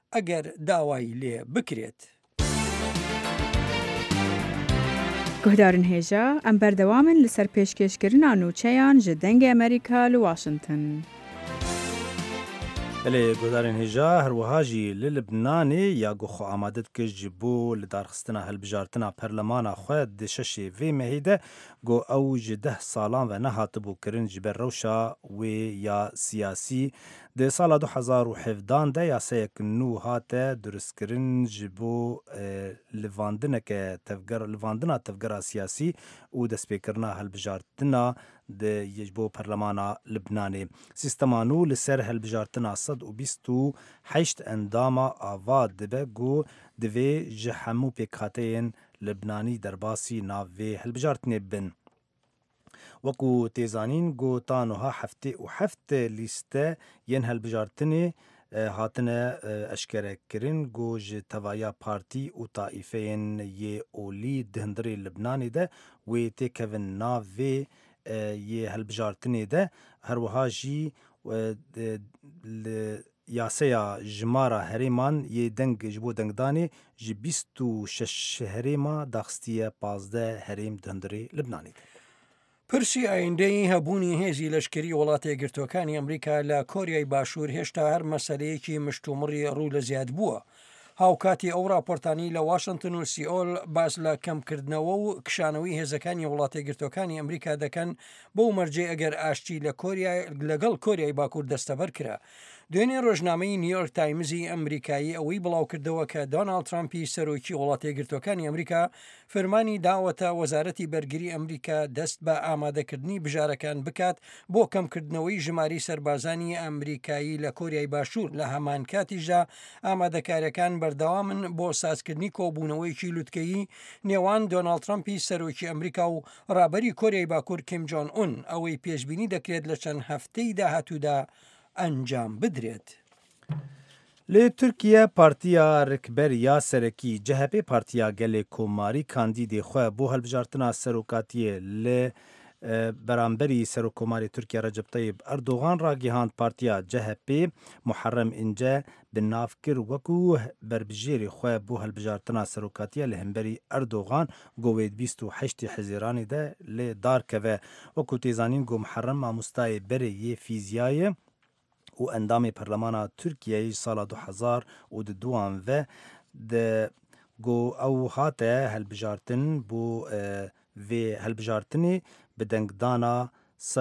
ئەگەر داوای لێ بکرێت. گهدارن هێژە ئەم بەردەوامن لەسەر پێشکەشکردنا نوچەیان ji dengê Amerîka li Washington. Elê guhdarên hêja herwiha jî li Libnanê ya xwe amade dikir ji bo li darxistina hilbijartina perlemana xwe di şeşê vê mehê de got ew ji 10 salan ve nehatibû kirin ji ber rewşa wê ya siyasî. Di sala 2017 de yasayek nû hate duristkirin ji bo livandina tevgera siyasî û destpêkirina hilbijartina ji bo perlemana Libnanê. Sîstema nû li ser hilbijartina 128 endama ava dibe got divê ji hemû pêkhateyên Libnanî derbasî nav vê hilbijartinê bin. Wekû têzanîn got ta niha heftê û heft lîste yên hilbijartinê hatine eşkerekirin got ji tevaya partî û taîfeyên yê olî di hundirê Libnanê de wê têkevin nav vê yê hilbijartinê de herwiha jî yaseya jimara herêman yê deng ji bo dengdanê ji 26 herêma daxistiye 15 herêm di hundirê Libnanê de. پرسی ئایندەی هەبوونی هێزی لەشکری وڵاتە یەکگرتووەکانی ئەمریکا لە کۆریای باشوور هێشتا هەر مەسەلەیەکی مشتومڕی ڕوو لە زیاد بووە. هاوکاتی ئەو راپۆرتانی لە واشنگتن و سیئۆل باس لە کەمکردنەوە و کشانەوەی هێزەکانی وڵاتە یەکگرتووەکانی ئەمریکا دەکەن بۆ مەرجێ ئەگەر ئاشتی لەگەڵ کۆریای باکوور دەستەبەر کرا. دوێنێ ڕۆژنامەی نیویۆرک تایمزی ئەمریکایی ئەوەی بڵاو کردەوە کە دۆناڵد ترامپی سەرۆکی وڵاتە یەکگرتووەکانی ئەمریکا فەرمانی داوەتە وەزارەتی بەرگری ئەمریکا دەست بە ئامادەکردنی بژارەکان بکات بۆ کەمکردنەوەی ژماری سەربازانی ئەمریکایی لە کۆریای باشوور لە هەمان کاتیژدا ئامادەکاریەکان بەردەوامن بۆ سازکردنی کۆبوونەوەیکی لووتکەیی نێوان دۆناڵد ترامپی سەرۆکی ئەمریکا و ڕابەری کۆریای باکوور کیم جۆن ئون ئەوەی پێشبینی دەکرێت لە چەند هەفتەی داهاتوودا ئەنجام بدرێت. Lê Tirkiye Partiya Rêkberiya Serekî CHP Partiya Gelê Komarî kandîdê xwe bo hilbijartina serokatiyê li beramberî Serokkomarê Tirkiye Recep Tayyip Erdogan ragihand Partiya CHP Muharrem İnce bi nav kir wekû berbijêrê xwe bo hilbijartina serokatiya li hemberî Erdogan got wê 28 Hezîranê de lê darkeve. Wekû têzanîn got Muharrem mamostayê berê yê fîziyayê û endamê perlemana Tirkiyeyê sala 2022 ve de got ew hate hilbijartin bo vê hilbijartinê bi dengdana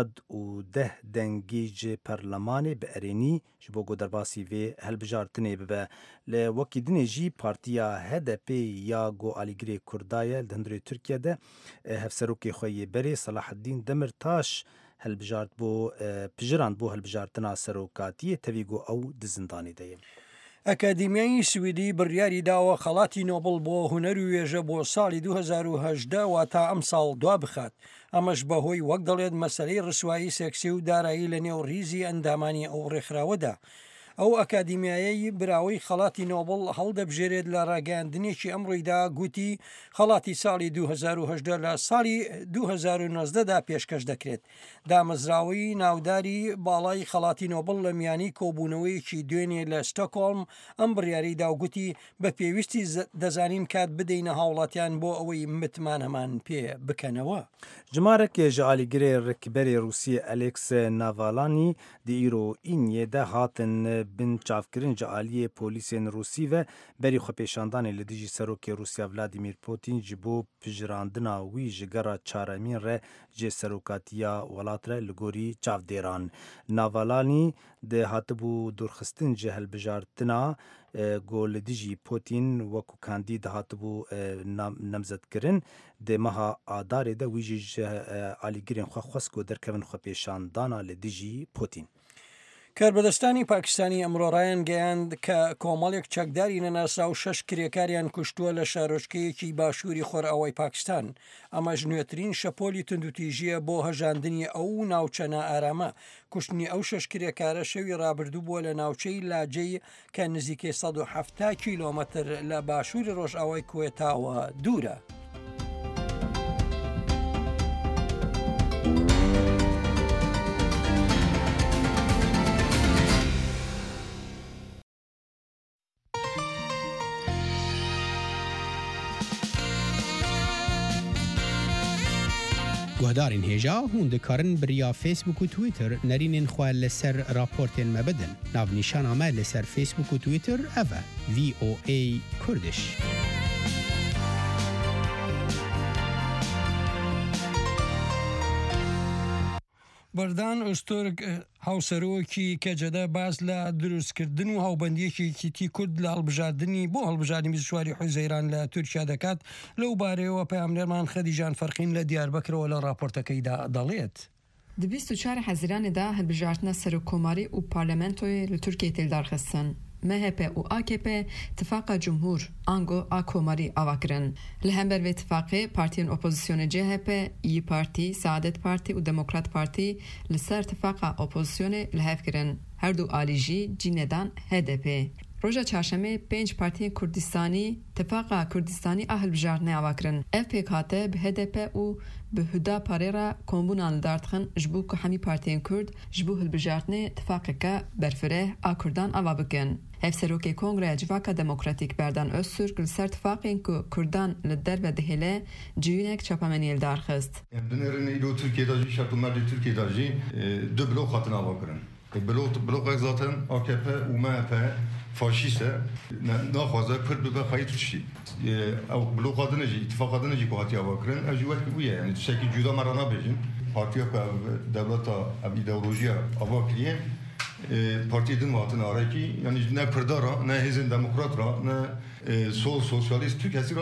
110 dengî ji perlemanê bi erênî ji bo got derbasî vê hilbijartinê bibe. Li wekî dinê jî Partiya HDP ya got Alîgirê Kurdaye li hundirê Tirkiye de hevserokê xwe yê berê Salaheddîn Demirtaş hilbijart bo pijirand bo hilbijartina serokatiyê tevî got ew di zindanê de ye. ئەکادیمیای سویدی بڕیاری داوە خەڵاتی نۆبڵ بۆ هونەر و وێژە بۆ ساڵی 2018 وا تا ئەم ساڵ دوا بخات. ئەمەش بەهۆی وەک دەڵێت مەسەلەی ڕسوایی سێکسی و دارایی لە نێو ریزی ئەندامانی ئەو ڕێکخراوەدا. ئەو ئەکادیمیایی براوەی خەڵاتی نۆبڵ هەڵدەبژێرێت لە ڕاگەاندنێکی ئەمڕۆیدا گوتی خەڵاتی ساڵی 2018 لە ساڵی 2019دا پێشکەش دەکرێت. دامەزراوەی ناوداری باڵای خەڵاتی نۆبڵ لە میانی کۆبوونەوەیەکی دوێنێ لە ستۆکۆڵم ئەم بڕیاریدا گوتی بە پێویستی دەزانین کات بدەینە هاوڵاتیان بۆ ئەوەی متمانەمان پێ بکەنەوە. Cimarekê ji alîgirê Rêkberê Rûsiyê Alex Navalny di îro Îniyê de hatin bin çavkirin ji aliyê polîsên Rûsî ve berî xwepêşandanê li dijî serokê Rûsya Vladimir Putin ji bo pijirandina wî ji gera çaremîn re jê serokatiya welat re li gorî çavdêran. Navalny de hatibû dûrxistin ji hilbijartina got li dijî Putin wekû kandîd hatibû nemzetkirin dê meha adarê de wî jî ji alîgirên xwe xwest got derkevin xwepêşandana li dijî Putin. کاربەدەستانی پاکستانی ئەمڕۆڕایان گەیاند کە کۆمەڵێک چەکداری نەناسا و 6 کرێکاریان کوشتووە لە شارۆچکەیەکی باشووری خۆرئاوای پاکستان. ئەمەش نوێترین شەپۆلی توندوتیژیە بۆ هەژاندنی ئەو ناوچە نائارامە. کوشتنی ئەو 6 کرێکارە شەوی ڕابردوو بووە لە ناوچەی لاجەی کە نزیکەی 170 کیلۆمەتر لە باشووری ڕۆژئاوای کوێتاوە دوورە. گهدارین هجا هون دکارن بریا فیسبوک و تویتر نرینین خواه لسر راپورتین مبدن. ناو نشان آمه لسر فیسبوک و تویتر اوه VOA کردش. بەردان ئۆستۆرگ هاوسەرۆکی کەجەدە باز لە دروستکردن و هاوبەندیەکێکی کورد لە هەڵبژاردننی بۆ هەڵبژاردننی 24 حوزەیران لە تورکیا دەکات لەو بارەیەوە پەیامنەرمان خەدیجان فەرقین لە دیاربەکرەوە لە راپۆرتەکەیدا دەڵێت. Di 24 Haziranê de hilbijartina Serokkomarî û Parlamentoyê li Tirkiyeyê têl darxistin. MHP û AKP Tifaka Cumhur ango a Komarî ava kirin. Li hember vê tifaqê partiyên opozisyonê CHP, İYİ Partî, Saadet Partî û Demokrat Partî li ser tifaqa opozisyonê li hev kirin. Her du alî jî cînedan HDP. Roja çarşemê 5 partiyên Kurdistanî Tifaqa Kurdistanî a hilbijartinê ava kirin. Ev pêk hate bi HDP û bi Hüdaparê re kombûnan li dar dixin ji bo ku hemî partiyên Kurd ji bo hilbijartinê tifaqeke berfireh a Kurdan ava bikin. Hevserokê Kongreya Civaka Demokratîk Berdan Öztürk li ser tifaqên ku Kurdan li derve dihêle ciyûnek çapameniyê li darxist. Binêrin îro Tirkiyeyê jî şertûmerdê Tirkiyeyê jî du blok hatin ava kirin. Blokek zaten AKP û MHP faşîst e naxwaze Kurd bibe xayî Tirkiyê. Ew blokadine jî ittifaqadine jî ku hatiye ava kirin ev jî wek bûye yani tiştekî cuda me re nabêjin. Partiya ku dewleta ev îdeolojiya ava kiriye partiyê din hatin arekî yani ne Kurdar ra ne hêzên demokrat ra ne sol sosyalist Türk hesî ra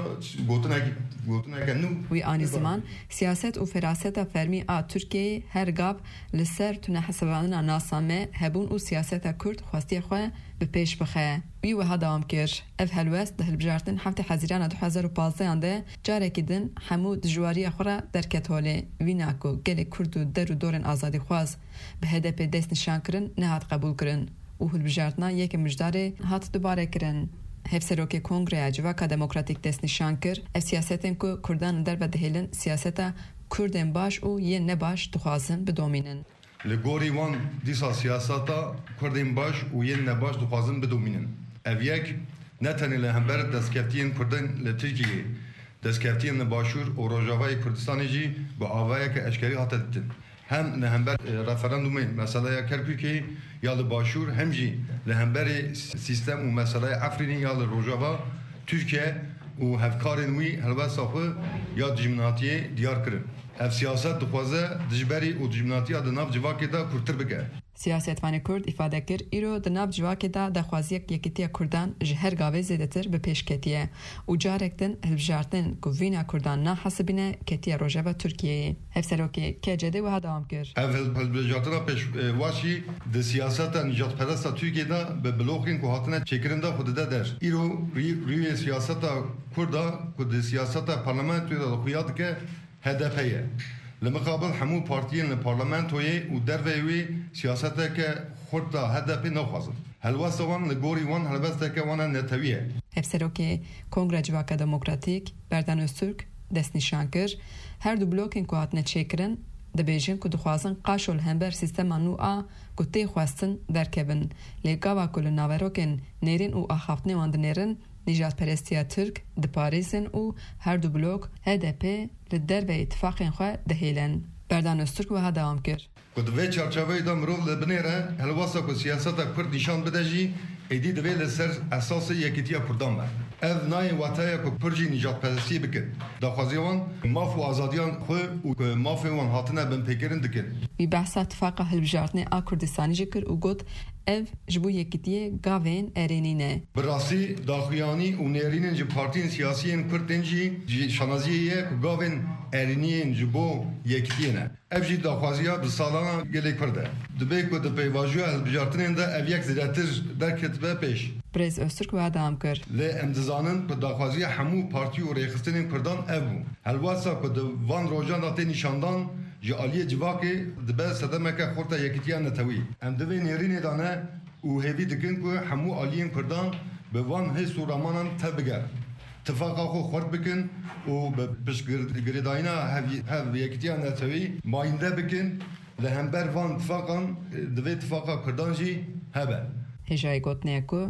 gotineke nû. Wî anî ziman siyaset û feraseta fermî a Tirkiyeyê her gav li ser tune hesabandina nasan me hebûn û siyaseta Kurd xwestiya xwe bi pêş bixe. Wî wiha dawam kir. Ev helwest di hilbijartin heftê Hezîrana 2015 de carekî din hemû dijwariya xwe re derket holê. Vîna ku gelek Kurd û der û dorên azadîxwaz bi HDP dest nîşan kirin nehat qebûl kirin û hilbijartina yekê mijdarê hat dubare kirin. Hevserokê Kongreya Civaka Demokratîk dest nîşan kir ev siyasetên ku Kurdan li derve dihêlin siyaseta Kurdên baş û yên nebaş dixwazin bidomînin. Li gorî wan dîsa siyaseta Kurdên baş û yên nebaş dixwazin bidomînin. Ev yek ne tenê li hember destkeftiyên Kurdan li Tirkiyeyê, destkeftiyên li Başûr û Rojavayê Kurdistanê jî bi avayeke eşkerî hate ditin. Hem li hember referandumên meseleya Kerkûkê ya li Başûr hem jî li hemberê sîstem û meseleya Efrînê ya li Rojava Tirkiye û hevkarên wî helbesta xwe ya dijminatiyê diyar kirin. Ev siyaset dixwaze dijberî û dijminatiya di nav civakê de kurtir bike. Siyasetvanê Kurd îfade kir îro di nav civakê de daxwaziyek yekîtiya Kurdan ji her gavê zêdetir bi pêş ketiye û carek din hilbijartin ku vîna Kurdan nahesibîne ketiye Rojava Tirkiyeyê. Hevserokê KCD wiha dawam kir. Ev hilbijartina pêşwaşî di siyaseta nijadperesta Tirkiyeyê de bi blokên ku hatine çêkirin de xwe dide der. Îro rûyê siyaseta Kurda ku di siyaseta parlamentoyê de xuya dike HDP ye. Li muqabil hemû partiyên li parlamentoyê û dervê wê siyaseteke xurt da HDP naxwazin. Helwesta wan li gorî wan helwesteke wan e netewî ye. Hevserokê Kongreya Civaka Demokratîk Berdan Öztürk dest nîşan kir her du blokên ku hatine çêkirin dibêjin ku dixwazin qaş û li hember sîstema nû a ku tê xwestin derkevin. Lê gava ku li naverokên nêrîn û axaftinê wan dinêrin nîjadperestiya Türk diparêzin û her du blok HDP li derve îtifaqên xwe dihêlin. Berdan Öztürk wiha dawam kir. Ku di vê çarçaveyê de mirov li binê re helwesta ku siyaseta Kurd nîşan bide jî êdî divê li ser esasê yekîtiya Kurdan be. Ev nayê wateye ku pir jî nîjadperestiyê bikin. Daxwaziya wan maf û azadiyan xwe û ku mafê wan hatine binpêkirin dikin. Wî behsa tifaqa hilbijartinê a Kurdistanî jî kir û got ev ji bo yekîtiyê gavên erênî ne. Bi rastî daxuyanî û nêrînên ji partiyên siyasiyên Kurdên jî şanaziyê ye ku gavên erîniyên ji bo yekîtiyê ne. Ev jî daxwaziya bi salana gelê Kurd e. Dibe ku di peyvajiya hilbijartinên de ev yek zêdetir derketibe pêş. Birêz Öztürk wiha dawam kir. Lê em dizanin ku daxwaziya hemû partî û rêxistinên Kurdan ev bû. Helwesta ku di van rojan da tê nîşandan ji aliyê civakê dibe sedemeke xurta yekîtiya netewî. Em divê nêrînê de ne û hêvî dikin ku hemû aliyên Kurdan bi van hês û ramanan te bige. Tifaqa xwe xurt bikin û bi piştgirêdayîna hev yekîtiya netewî mayînde bikin li hember van tifaqan divê tifaqa Kurdan jî hebe. Hêjayê gotinê ku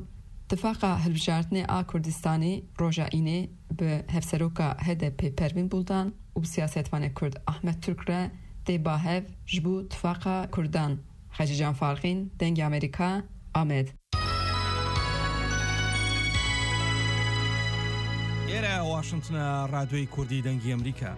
تفاقا هەڵبژاردنê a Kurdistanê roja înê bi hevseroka HDP Pervîn Buldan û bi siyasetvanê Kurd Ahmet Türk re tê bahev ji bo Tifaqa Kurdan. Xecican Farxîn, Dengê Amerîka, Amed. ئێرە واشنگتنە ڕادیۆی کوردی دەنگی ئەمریکا.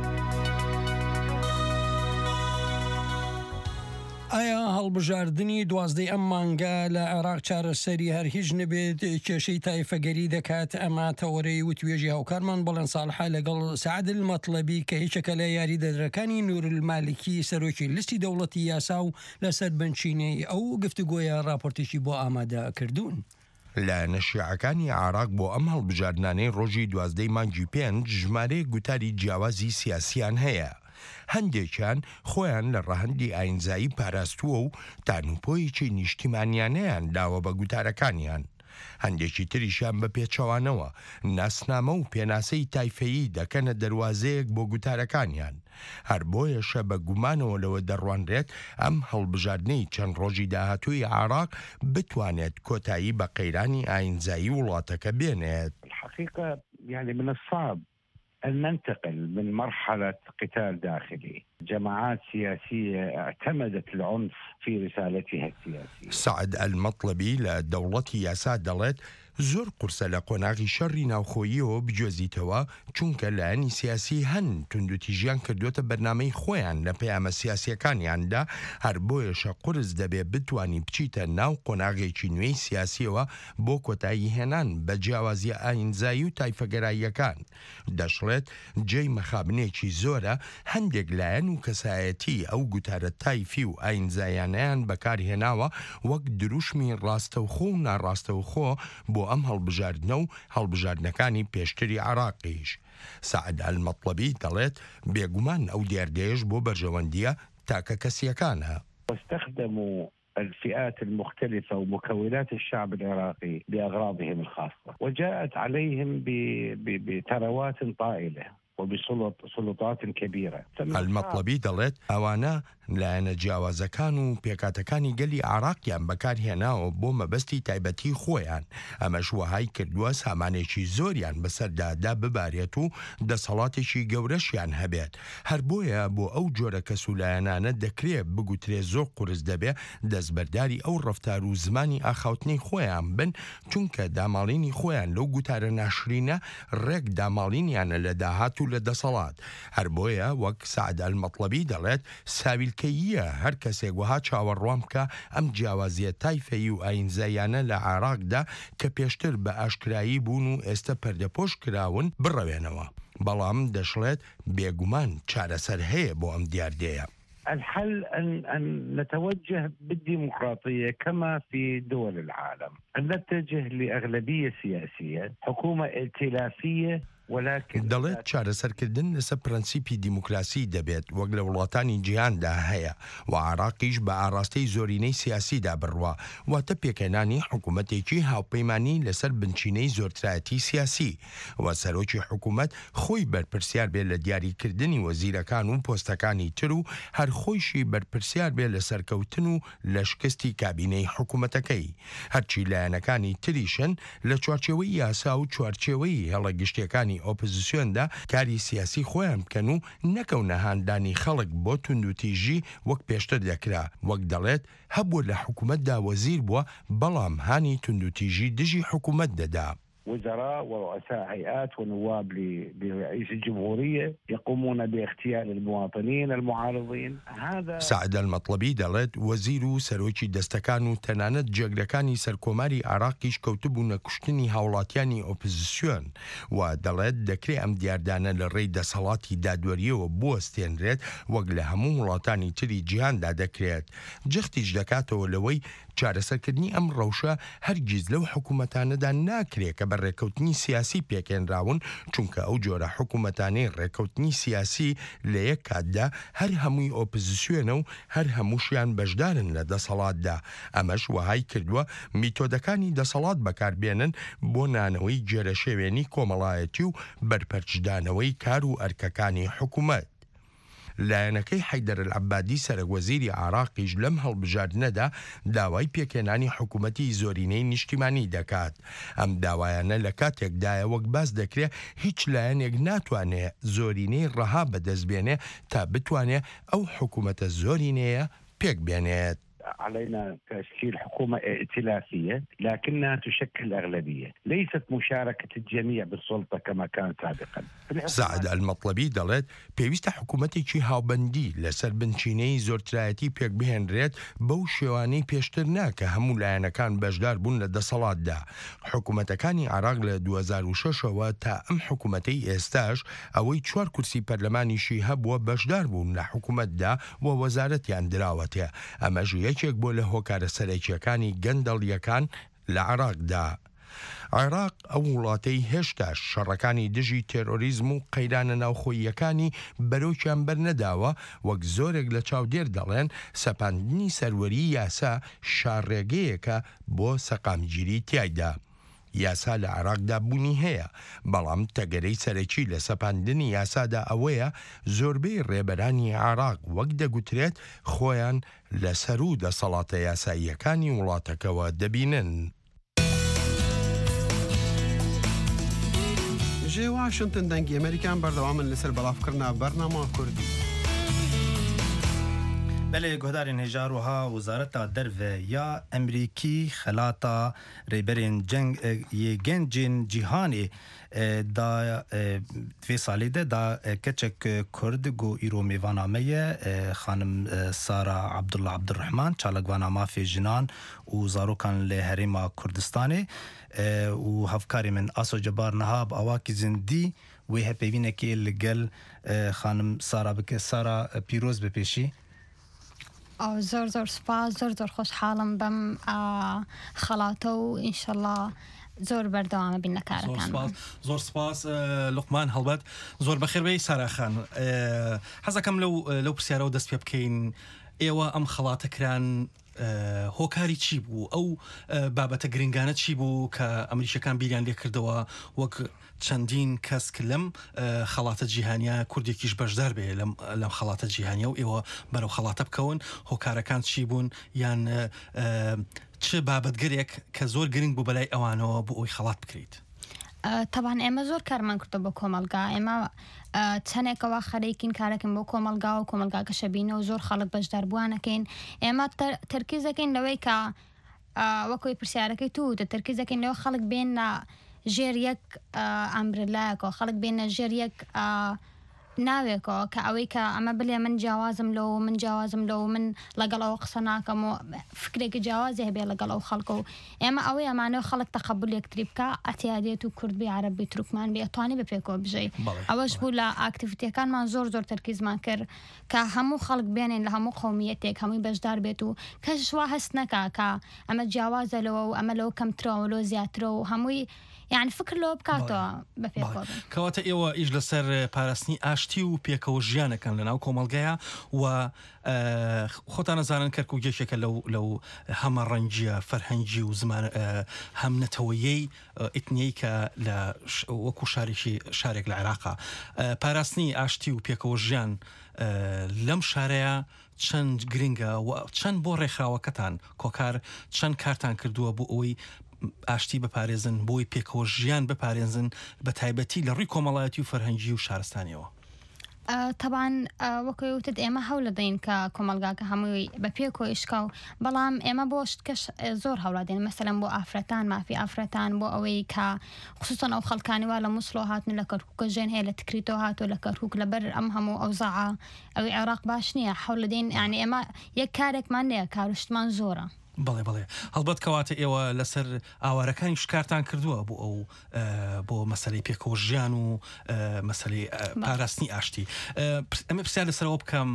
ئایا هەڵبژاردننی دوازدەی ئەم مانگە لە عێراق چارەسەری هەر هیچ نەبێت کێشەی تایفەگەری دەکات؟ ئەمە تەوەرەی وتوێژی هاوکارمان بەڵێن ساڵحە لەگەڵ سەعد المەطلەبی کە هیچەکە لە یاریدەدرەکانی نورالمالکی سەرۆکی لیستی دەوڵەتی یاسا و لەسەر بنچینەی ئەو گفتوگۆیە راپۆرتێکی بۆ ئامادە کردوون. لە نەشریعەکانی عێراق بۆ ئەم هەڵبژاردنانەی ڕۆژی دوازدەی مانگی پێنج ژمارەیە گوتاری جیاوازی سیاسیان هەیە. هەندێکیان خۆیان لە ڕەهەندی ئاینزایی پاراستووە و تانوپۆیەکی نیشتیمانیانەیان داوە بە گوتارەکانیان. هەندێکی تریشیان بە پێچەوانەوە ناسنامە و پێناسەی تایفەیی دەکەنە دەواازەیەک بۆ گوتارەکانیان. هەر بۆیەشە بە گومانەوە لەوە دەڕوانرێت ئەم هەڵبژاردنەی چەند ڕۆژی داهاتووی عێراق بتوانێت کۆتایی بە قەیرانی ئاینزایی وڵاتەکە بێنێت. الحقيقة يعني من الصعب أن ننتقل من مرحلة قتال داخلي. جماعات سياسية اعتمدت العنف في رسالتها السياسية. سعد المطلبي لدولة ياسا دەڵێت زۆر قورسە لە قۆناغی شەڕی ناوخۆییەوە بجۆزیتەوە چونکە لایەنی سیاسی هەن توندوتیژیان کردوتە بەرنامەی خۆیان لە پەیامە سیاسیەکانیاندا. هەر بۆیەشە قورس دەبێت بتوانی بچیتە ناو قۆناغێکی نوێی سیاسیەوە بۆ کۆتایی هێنان بە جیاوازی ئاینزایی و تایفەگەراییەکان. دەشڵێت جێی مەخابنێکی زۆرە هەندێک لایەن و کەسایەتی ئەو گوتارە تایفی و ئاینزایانیان بەکارهێناوە وەک دروشمی ڕاستەوخۆ و ناڕاستەوخۆ بۆ ئەم هەڵبژاردنە و هەڵبژاردنەکانی پێشتری عێراقیش. سعد المەطلەبی دەڵێت بێگومان ئەو دیاردەیەش بۆ بەرژەوەندیە تاکە کەسیەکانە. واستخدموا الفئات المختلفة ومكونات الشعب العراقي بأغراضهم الخاصة وجاءت عليهم بثروات طائلة وبسلطات كبيرة. المطلبي دەڵێت ئەوانە لایەنە جیاوازەکان و پێکاتەکانی گەلی عێراقیان بەکارهێناوە بۆ مەبەستی تایبەتی خۆیان. ئەمەش وەهای کردووە سامانێکی زۆریان بەسەردادا ببارێت و دەسەڵاتێکی گەورەشیان هەبێت. هەر بۆیە بۆ ئەو جۆرە کەسولایەنانە دەکرێت بگوترێ زۆر قورس دەبێ دەستبەرداری ئەو ڕەفتار و زمانی ئاخاوتنەی خۆیان بن چونکە داماڵینی خۆیان لەو گوتارە ناشرینە ڕێک داماڵینیانە لە داهات و لە دەسەڵات. هەر بۆیە وەک سعد المەطلەبی دەڵێت ساویلکەییە هەر کەسێک وەها چاوەڕوان بکە ئەم جیاوازیە تایفەیی و ئاینزایانە لە عێراقدا کە پێشتر بە ئاشکرایی بوون و ئێستا پەردەپۆش کراون بڕەوێنەوە. بەڵام دەشڵێت بێگومان چارەسەر هەیە بۆ ئەم دیاردەیە. الحل أن نتوجه بالديمقراطية كما في دول العالم، أن نتجه لأغلبية سياسية، حكومة ائتلافية. دەڵێت چارەسەرکردن لەسەر پرەنسیپی دیموکراسی دەبێت وەک لە وڵاتانی جیهاندا هەیە و عێراقیش بە ئاراستەی زۆرینەی سیاسیدا بڕوە واتە پێکەنانی حکوومەتێکی هاوپەیمانی لەسەر بنچینەی زۆرترایەتی سیاسی و سەرۆکی حکوومەت خۆی بەرپرسیار بێت لە دیاریکردنی وەزیرەکان و پۆستەکانی تر و هەر خۆیشی بەرپرسیار بێت لە سەرکەوتن و لە شکستی کابینەی حکوومەتەکەی. هەرچی لایەنەکانی تریشن لە چوارچێوەی یاسا و چوارچێوەی هەڵەگشتیەکانی ئۆپۆزیسیۆندا کاری سیاسی خۆیان بکەن و نەکەونە هاندانی خەڵک بۆ توندوتیژی وەک پێشتر دەکرا. وەک دەڵێت هەبوو لە حکوومەتدا وەزیر بووە بەڵام هانی توندوتیژی دژی حکوومەت دەدا. وزراء ورؤساء هيئات ونواب لرئيس الجمهورية يقومون باغتيال المواطنين المعارضين. هذا سعد المطلبي دەڵێت وەزیر و سەرۆکی دەستەکان و تەنانەت جێگرەکانی سەرکۆماری عێراقیش کەوتبوونە کوشتنی هاوڵاتیانی ئۆپۆزیسیۆن و دەڵێت دەکرێت ئەم دیاردانە لە ڕێی دەسەڵاتی دادوەریەوە بوەستێنرێت وەک لە هەموو وڵاتانی تری جیهاندا دەکرێت. جەختیش دەکاتەوە لەوەی چارەسەرکردنی ئەم ڕەوشە هەرگیز لەو حکوومەتانەدا ناکرێت کە بە ڕێکەوتنی سیاسی پێکێنراون چونکە ئەو جۆرە حکوومەتانەی ڕێکەوتنی سیاسی لە یەک کاتدا هەر هەمووی ئۆپۆزیسیۆنە و هەر هەمووشیان بەشدارن لە دەسەڵاتدا. ئەمەش وەهای کردووە میتۆدەکانی دەسەڵات بەکاربێنن بۆ نانەوەی جێرەشێوێنی کۆمەڵایەتی و بەرپەرچدانەوەی کار و ئەرکەکانی حکوومەت. لایەنەکەی حەیدەر العەبادی سەرۆکوەزیری عێراقیش لەم هەڵبژاردنەدا داوای پێکهێنانی حکوومەتی زۆرینەی نیشتیمانی دەکات. ئەم داوایانە لە کاتێکدایە وەک باس دەکرێت هیچ لایەنێک ناتوانێت زۆرینەی ڕەها بەدەستبێنێ تا بتوانێت ئەو حکوومەتە زۆرینەیە پێک بێنێت. علينا تشكيل حكومة ائتلافية لكنها تشكل أغلبية، ليست مشاركة الجميع بالسلطة كما كان سابقا. سعد المطلبي دەڵێت پێویستە حکوومەتێکی هاوبەندی لەسەر بنچینەی زۆرترایەتی پێک بهێنرێت بەو شێوانەی پێشتر ناکە هەموو لایەنەکان بەشدار بوون لە دەسەڵاتدا. حکوومەتەکانی عێراق لە 2006ەوە تا ئەم حکوومەتەی ئێستاش ئەوەی 4 کورسی پەرلەمانیشی هەبووە بەشدار بوون لە حکوومەتدا و وەزارەتیان دراوەتێ. ئەمەژ یەکێک بۆ لە هۆکارە سەرەکیەکانی گەندەڵیەکان لە عێراقدا. عێراق ئەو وڵاتەی هێشتا شەڕەکانی دژی تێرۆریزم و قەیرانە ناوخۆییەکانی بەرەوکیان بەرنەداوە، وەک زۆرێک لە چاودێر دەڵێن سەپاندنی سەروەری یاسا شارڕێگەیەکە بۆ سەقامگیری تایدا. یاسا لە عێراقدا بوونی هەیە، بەڵام تەگەرەی سەرەکی لە سەپاندنی یاسادا ئەوەیە زۆربەی ڕێبەرانی عێراق وەک دەگوترێت خۆیان لە سەر و دەسەڵاتە یاساییەکانی وڵاتەکەوە دەبینن. ژێ واشنتن دەنگی ئەمریکان بەردەوامن لەسەر بەڵافکردنا بەرنامە کوردی. بله گهدارین هجار وها وزارتا درو یا امریکی خلاتا ریبرین جنگ گنجین جیهانی دا في سالی ده دا کچک کرد گو ایرو میوانامه خانم سارا عبدالله عبدالرحمن چالگوانامه فی جنان و زاروکان لحریم کردستانی و هفکاری من آسو جبار نهاب اواکی زندی و هپیوینه که لگل خانم سارا بکه سارا پیروز بپیشی. أو زور سپاس زور خوشحالم بم خلاطه وإن شاء الله زور بردوامه بالنكارة. زور سپاس لقمان هەڵبەت زۆر بەخێر بێی سارا خان. حەزەکەم لەو پرسیارەوە دەست پێ بکەین، ئێوە ئەم خەڵاتەکران هۆکاری چی بوو؟ ئەو بابەتە گرنگانە چی بوو کە ئەمریکیەکان بیریان لێ کردەوە وەک چەندین کەس کە لەم خەڵاتە جیهانیە کوردێکیش بەشدار بێ لەم خەڵاتە جیهانیە و ئێوە بەرەو خەڵاتە بکەون، هۆکارەکان چی بوون یان چ بابەتگەرێک کە زۆر گرنگ بوو بەلای ئەوانەوە بۆ ئەوی خەڵات بکرێت؟ طبعا ئێمە زۆر کارمان کردو بۆ کۆمەلگا، ئێمە چەندێکەوە خەریکین کارەکەین بۆ کۆمەلگا و کۆمەلگاکە شەبینە و زۆر خەڵک بەشدار بووانەکەین. ئێمە تەرکیزەکەین لەوەی کە وەکوی پرسیارەکەی تو تەرکیزەکەین لەوە خەڵک بێنە ژێر یەک ئەمبرلایەکەوە، خەڵک بێنە ژێر یەک ناوێکەوە کە ئەوەی کە ئەمە بڵێ من جیاوازم لەوە من جیاوازم لەوە من لەگەڵەوە قسە ناکەم و فکرێکی جیاوازی هەبێ لەگەڵ ئەو خەڵکە و ئێمە ئەوەی ئەمانەوە خەڵک تەقەبول یەکتری بکە ئەتیادێت و کوردبی عەرەبی تورکمان بێ ئەتوانی بە پێکەوە بژەی. ئەوەش بوو لە ئاکتیڤیتیەکانمان زۆر تەرکیزمان کرد کە هەموو خەڵک بێنێن لە هەموو قەومیەتێک هەمووی بەشدار بێت و کەسش وا هەست نەکا کە ئەمە جیاوازە لەوە و ئەمە لەوە کەمترەوە لەوە زیاترەوە و هەمووی يعني فكر لو بكاتو بفيكو كواتا ايوا ايج لسر باراسني اشتي و بيكو جيانا كان لنا كومالغايا و خوتانا زارن كركو جيشك لو هم رنجيا فرهنجي و زمان هم نتويي اتنيكا ل وكو شارك العراق باراسني اشتي و بيكو جيان لم شارع چەند گرنگە و چەند بۆ ڕێکخراوەکەتان کۆکار چەند کارتان کردووە بۆ ئەوەی ئاشتی بپارێزن بۆی پێکەوە ژیان بپارێزن بە تایبەتی لە ڕووی کۆمەڵایەتی و فەرهەنگی و شارستانیەوە؟ طبعا وەکوی وتت ئێمە هەوڵ دەدەین کە کۆمەلگاکە هەمووی بە پێکەوە ئیشکا و بەڵام ئێمە بۆ شتکەش زۆر هەوڵ دەدەین مەسەلەن بۆ ئافرەتان مافی ئافرەتان بۆ ئەوەی کە خصوصن ئەو خەڵکانیوا لە مووسڵۆ هاتن لە کەرکووکە ژێن هەیە لە تکریتەوە هاتووە لە کەرکووک لەبەر ئەم هەموو ئەوزاعە ئەوەی عێراق باش نییە هەوڵ دەدەین یعنی ئێمە یەک کارێکمان نییە کاروشتمان زۆرە. بەڵێ هەڵبەت کەواتە ئێوە لەسەر ئاوارەکانی شکارتان کردووە بۆ ئەو بۆ مەسەلەی پێکەوە ژیان و مەسەلەی پاراستنی ئاشتی. ئەمە پرسیار لەسەرەوە بکەم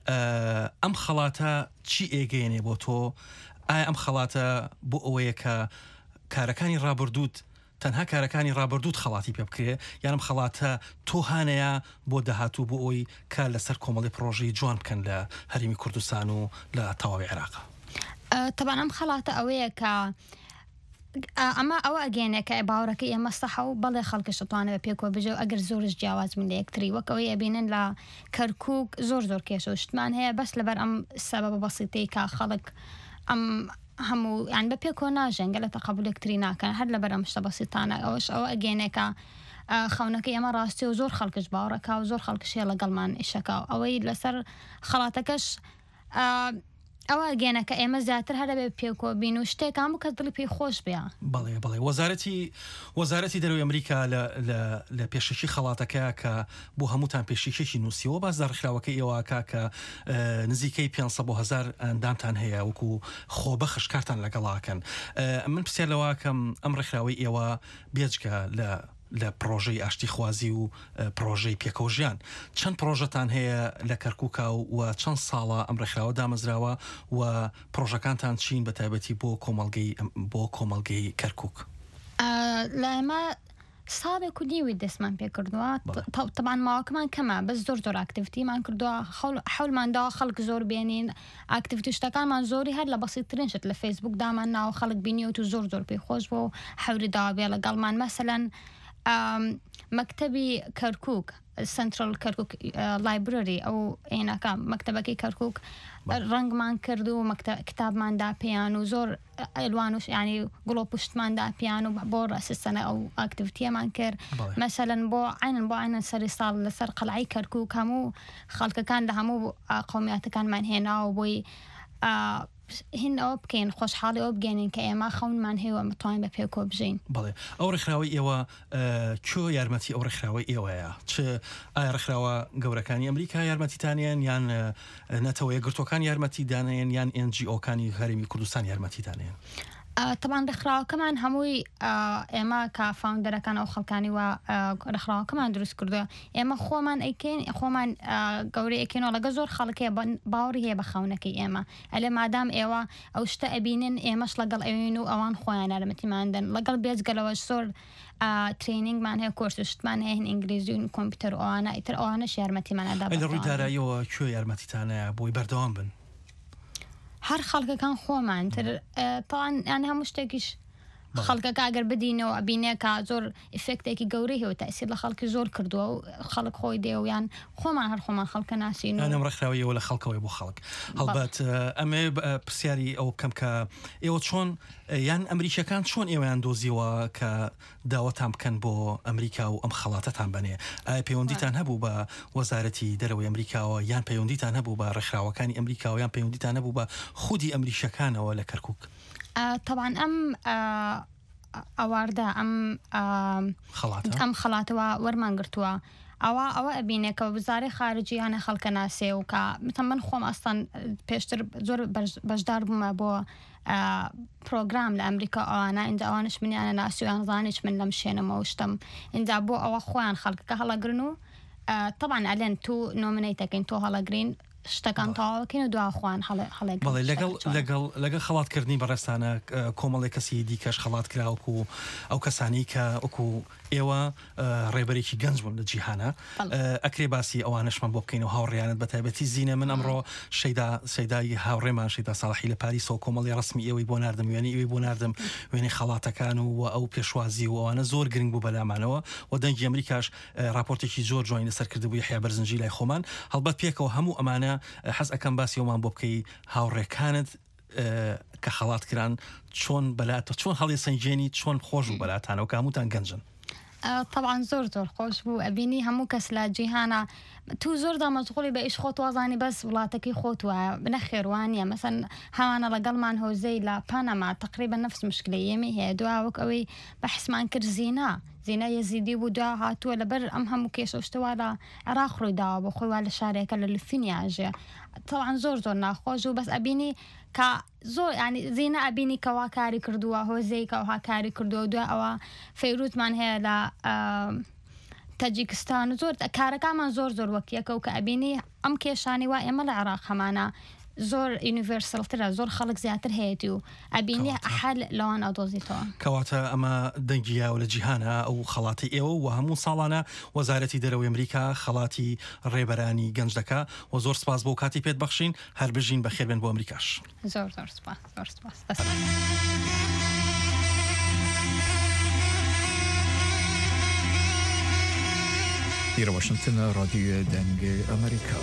ئەم خەڵاتە چی ئێگەیەنێ بۆ تۆ؟ ئایا ئەم خەڵاتە بۆ ئەوەیە کە کارەکانی ڕابردووت تەنها کارەکانی ڕابردووت خەڵاتی پێ بکرێ یانم خەڵاتە تۆهانەیە بۆ داهاتوو بۆ ئەوی کە لەسەر کۆمەڵی پرۆژەی جوان بکەن لە هەرێمی کوردستان و لە تەواوی عێراق؟ طبعا ئەم خەڵاتە ئەوەیە کە ئەمە ئەوە ئەگەێنێکە باوەڕەکە ئێمە سەح و بەڵێ خەڵکیش دەتوانێت پێکەوە بژێ و ئەگەر زۆرش جیاواز من لە یەکتری وەکەوەی ئەبینن لە کەرکووک زۆر کێشە و شتمان هەیە بەس لەبەر ئەم سەبەبە بەسیطەی کا خەڵک ئەم هەموو یان بە پێکۆ ناژێنگە لە تەقەبولێکتری ناکەن هەر لەبەر ئەم شتە بەسیطانە ئەوەش ئەوە ئەگەێنێکە خەونەکە ئێمە ڕاستی و زۆر خەڵکش باوەڕەکە و زۆر خەڵکشیە لەگەڵمان ئیشەکە ئەوەی لەسەر خەڵاتەکەش ئەوە گێنەکە ئێمە زیاتر هەرە بێ پێکۆ بین و شتێک هەموو کەس دڵی پێی خۆش بێ. بەڵێ وەزارەتی دەروی ئەمریکا لە پێشەکی خەڵاتەکە کە بۆ هەمووتان پێشێکی نووسیەوە باز دەڕخراوەکە ئێوەکە کە نزیکەی 500,000 ئەندامتان هەیە وەکو خۆبەخش کارتان لەگەڵاکەن. من پرسیارلەوە کەم ئەم ڕێکخراوەی ئێوە بێجگە لە پرۆژەی ئاشتی خوازی و پرۆژەی پێکەوژیان چەند پرۆژەتان هەیە لە کەرکووکە و چەند ساڵە ئەم ڕێکخراوە دامەزراوە و پرۆژەکانتان چین بە تایبەتی بۆ کۆمەڵگەی کەرکووک؟ لە ئێمە ساڵێک و دیوی دەستمان پێ کردووە تەبان ماوەکەمان کەمە بەس زۆر ئاکتیڤیتیمان کردووە حەولمانداوە خەڵک زۆر بێنین ئاکتیڤیتی شتەکانمان زۆری هەر لە بەسیترین شت لە فەیسبوک دامان ناو خەڵک بینیوت و زۆر پێی خۆش بۆ و حەوری داوا بێ لەگەڵمان مەسەلەن مەکتەبی کەرکووک سنترال کەرکووک لایبرەری ئەو عینەکە مەکتەبەکەی کەرکووک ڕەنگمان کرد و کتابماندا پێیان و زۆر ئەلوان و ینی گڵۆ پشتماندا پێیان و بۆ ڕاستستانە ئەو ئاکتیڤیتیەمان کرد مەسەلەن بۆ عینەن سەری ساڵ لەسەر قەڵعی کەرکووک هەموو خەڵکەکان لە هەموو قەومیاتەکانمان هێناوە بۆی هین ئەوە بکەین خۆشحاڵی ئەو بگەێنین کە ئێمە خەونمان هەیە متوانین بە پێکۆ بژین. بڵێ ئەو ڕێکخراوەی ئێوە کۆ یارمەتی ئەو ڕێکخراوەی ئێوەیە چ ئایا ڕێکخراوە گەورەکانی ئەمریکا یارمەتیتانیان یان نەتەوە یەکگرتوەکان یارمەتی دانێن یان NGOکانی هەرێمی کوردستان یارمەتی دانێن؟ طبعا ڕێکخراوەکەمان هەمووی ئێمە کە فاوندەرەکان ئەو خەڵکانی و ڕێکخراوەکەمان دروست کردووە ئێمە خۆمان ئەیکەین خۆمان گەورەی ئەکەینەوە لەگە زۆر خەڵکێ باوەڕی هەیە بە خەونەکەی ئێمە ئەلێ مادام ئێوە ئەو شتە ئەبینن ئێمەش لەگەڵ ئەوین و ئەوان خۆیان یارمەتیماندن لەگەڵ بێجگەلەوەش زۆر ترینینگمان هەیە کۆرس شتمان هەیە ئینگلیزی و کۆمپیوتەر ئەوانە ئیتر ئەوانەش یارمەتیمانەدا لە ڕووی داراییەوە کوێ یارمەتیتانەیە بۆی بەردەوام بن؟ هەر خەڵکەکان خۆمان تر تاوان یانی هەموو شتێکیش خەڵکەکە ئەگەر بدینەوە بینێکە زۆر ئیفێکتێکی گەورەی هەیە و تەئسیر لە خەڵکی زۆر کردووە و خەڵک خۆی دێویان خۆمان هەر خۆمان خەڵکە ناسین ئەم ڕێکخراوەیەوە لە خەڵکەوەی بۆ خەڵک هەڵبەت ئەمێ پرسیاری ئەو بکەم کە ئێوە چۆن یان ئەمریکیەکان چۆن ئێوەیان دۆزیەوە کە داوەتان بکەن بۆ ئەمریکا و ئەم خەڵاتەتان بنێ ئایا پەیوەندیتان هەبوو بە وەزارەتی دەرەوەی ئەمریکاوە یان پەیوەندیتان هەبوو بە ڕێکخراوەکانی ئەمریکاوە یان پەیوەندیتان هەبوو بە خودی ئەمریکیەکانەوە لە کەرکووک؟ طبعا ئەواردە ئەم خەڵاتەوە وەرمان گرتووە ئەوە ئەبینێکە وزارەی خارجی هەنە خەڵکە ناسێ و کە من خۆم ئەستان پێشتر زۆر بەشدار بوومە بۆ پرۆگرام لە ئەمریکا ئەوانە ئینجا ئەوانش منیانە ناسیویان زانیش من لەم شوێنەمەوە شتم اینجا بۆ ئەوە خۆیان خەڵکەکە هەڵەگرن و طبعا ئەلێن تو نۆمنەیتەکەین تۆ هەڵەگرین شتەکان تاواکەین و دواخواان هەڵێک بەڵێ لەگەڵ خەڵاتکردنی بەڕێستانە کۆمەڵی کەسی دیکەش خەڵات کراوەکو ئەو کەسانی کە وەکو ئێوە ڕێبەرێکی گەنج بوون لە جیهانە ئەکرێ باسی ئەوانشمان بۆ بکەین و هاوڕێیانت بە تایبەتی زیینە من ئەمڕۆ سەیدای هاوڕێمان شەیدا ساڵحی لە پاریسەوە کۆمەڵی ڕسمی ئێوەی بۆ ناردم وێنی ئێوەی بۆ ناردم وێنەی خەڵاتەکان و ئەو پێشوازی و ئەوانە زۆر گرنگ بوو بەلامانەوە و دەنگی ئەمریکاش راپۆرتێکی زۆر جوانی لەسەر کردبووی یحیا بەرزنجی لای خۆمان هەڵبەت پێکەوە هەموو ئەمانە حەز ئەەکەم باسی ئەومان بۆ بکەی هاوڕێکانت کە خەڵات کران چۆن بەلاتە چۆن هەڵی سنجێنی چۆن خۆش و بەلاتانەوە کە هەمووتان گەنجن. طبعا زۆر خۆش بوو ئەبینی هەموو کەس لە جیهانە تو زۆر دامەزغوڵی بە ئیش خۆت وازانی بەس وڵاتەکەی خۆت وایە بنە خێوانیە مەسەن هەوانە لەگەڵمان هۆزەی لە پانەما تقریبا نفس مشکلە ئێمە هەیە دواوەک ئەوەی بەحسمان کرد زینا یەزیدی بوو دوا هاتووە لەبەر ئەم هەموو کێشەشتەوە لە عێراق ڕووی داوە بۆ خۆی وا لە شارێکە لە لوتفینیاژێ طبعا زۆر ناخۆش و بەس ئەبینی کە زۆر ینی زیینە ئەبینی کەوا کاری کردووە هۆزەی کەوها کاری کردووە دوای ئەوە فەیروتمان هەیە لە تەجیکستان و زۆر کارەکانمان زۆر وەکیەکە و کە ئەبینی ئەم کێشانی وا ئێمە لە عێراق هەمانە زۆر یونیڤرسڵترە زۆر خەڵک زیاتر هەیەی و ئەبینی ئەحل لەوان ئەدۆزیتەوە کەواتە ئەمە دەنگیاوە لە جیهانە ئەو خەڵاتی ئێوە و هەموو ساڵانە وەزارەتی دەرەوەی ئەمریکا خەڵاتی ڕێبەرانی گەنج دەکا و زۆر سپاس بۆ کاتی پێت بەخشین هەر بژین بەخێر بێن بۆ ئەمریکاش. زۆر سپاس. إلى واشنطن راديو دنگ أمريكا.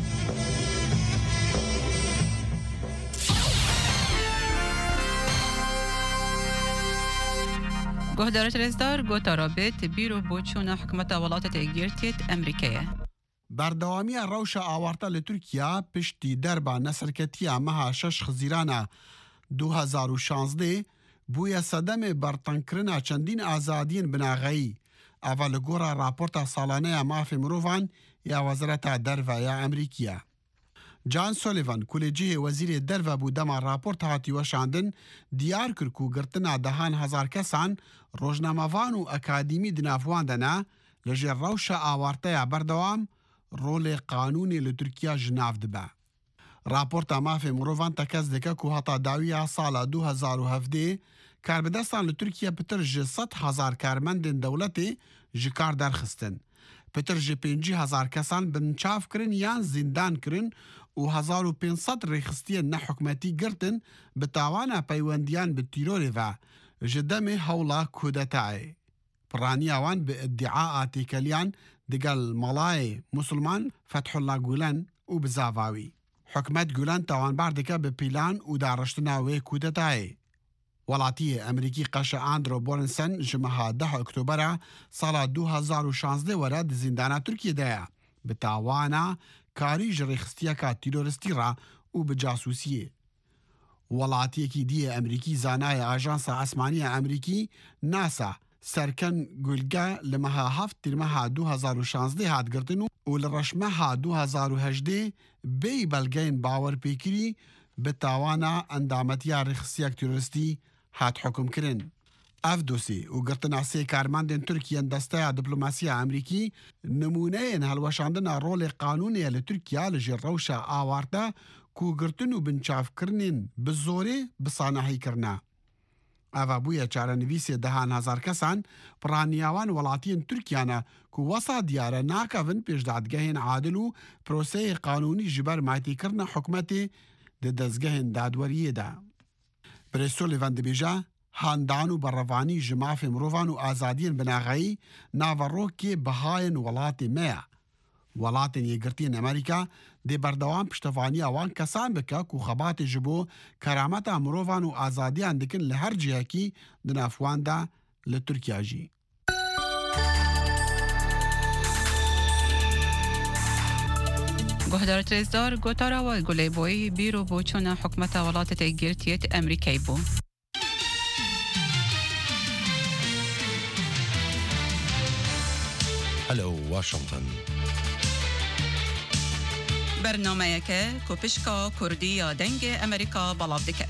گهدارت رزدار گوتا رابط بیرو بوچونا حکمت ولات تگیرتیت امریکیه. بردوامی روش آوارتا لترکیا پشتی دربا نسرکتیا مها 6 خزیرانا 2016 بویا صدم برطنکرنا چندین آزادین بناغایی اول گورا راپورتا سالانه مافی مروفان یا وزارت دروا یا امریکیا. جان سولیوان کلیجی وزیر دروا بو دما راپورت هاتی وشاندن دیار کرکو گرتنا دهان هزار کسان روزنامه‌وان و اکادمی دنافوان دنا لجر روش آوارتا بردوام رول قانونی لترکیا جناف دبا. راپورتا مافی مروفان تکز دکا کو هتا داویا سالا 2017 کاربدستان لترکیا پتر ج 100,000 کارمندین دولتی جکار درخستن. پتر ج 50,000 کسان بنچاف کرن یان زندان کرن و 1500 ریخستی نحکمتی گرتن بتاوانا پیوندیان بتیروری و جدم حولا کودتای. پرانیاوان به ادعاءاتی کلیان دقل مالای مسلمان فتح الله گولن و بزاواوی. حکمت گولن تاوان باردکا به پیلان و دارشتناوی کودتای. ولاتی امریکی قش آندرو بورنسن جمعه 10 اکتبر سال 2016 ورد زندان ترکیه دایا به تاوانا کاری جریخستیا کا تیروریستی را و به جاسوسیه. ولاتی کی دی امریکی زانای آژانس آسمانی امریکی ناسا سرکن گلگا لمها هفت ترمها 2016 هات گرتنو و لرشمها 2018 بی بلگین باور پیکری به تاوانا اندامتیا ریخستیا تیروریستی هات حکم کرن. اف دوسی و گرتنا سی کارمندین ترکیان دسته دیپلماسی امریکی نمونه این هلوشاندن رول قانونی لترکیا لجر روش آوارتا کو گرتنو بنچاف کرنین بزوری بسانحی کرنا. اوه بویا چارنویسی 10,000 کسان پرانیاوان ولاتین ترکیانا کو وسا دیاره ناکاون پیشدادگهین عادلو پروسه قانونی جبر ماتی کرنا حکمتی ده دزگهین دادوریه ده. برسول وندبیجا هاندانو بروانی جماف مروفان و آزادین بناغایی ناوروکی بهاین ولات میا. ولاتین یگرتین امریکا دی بردوان پشتوانی اوان کسان بکا کو خبات جبو کرامتا مروفان و آزادیان دکن لهر جیاکی دنافوان دا لترکیا جی. گهدارت رزدار گوتارا و گلی بوی بیرو بوچونا حکمت ولات تگیرتیت امریکای بو. هلو واشنطن. برنامه که کوپشکا کردی یا دنگ امریکا بلاب دکت.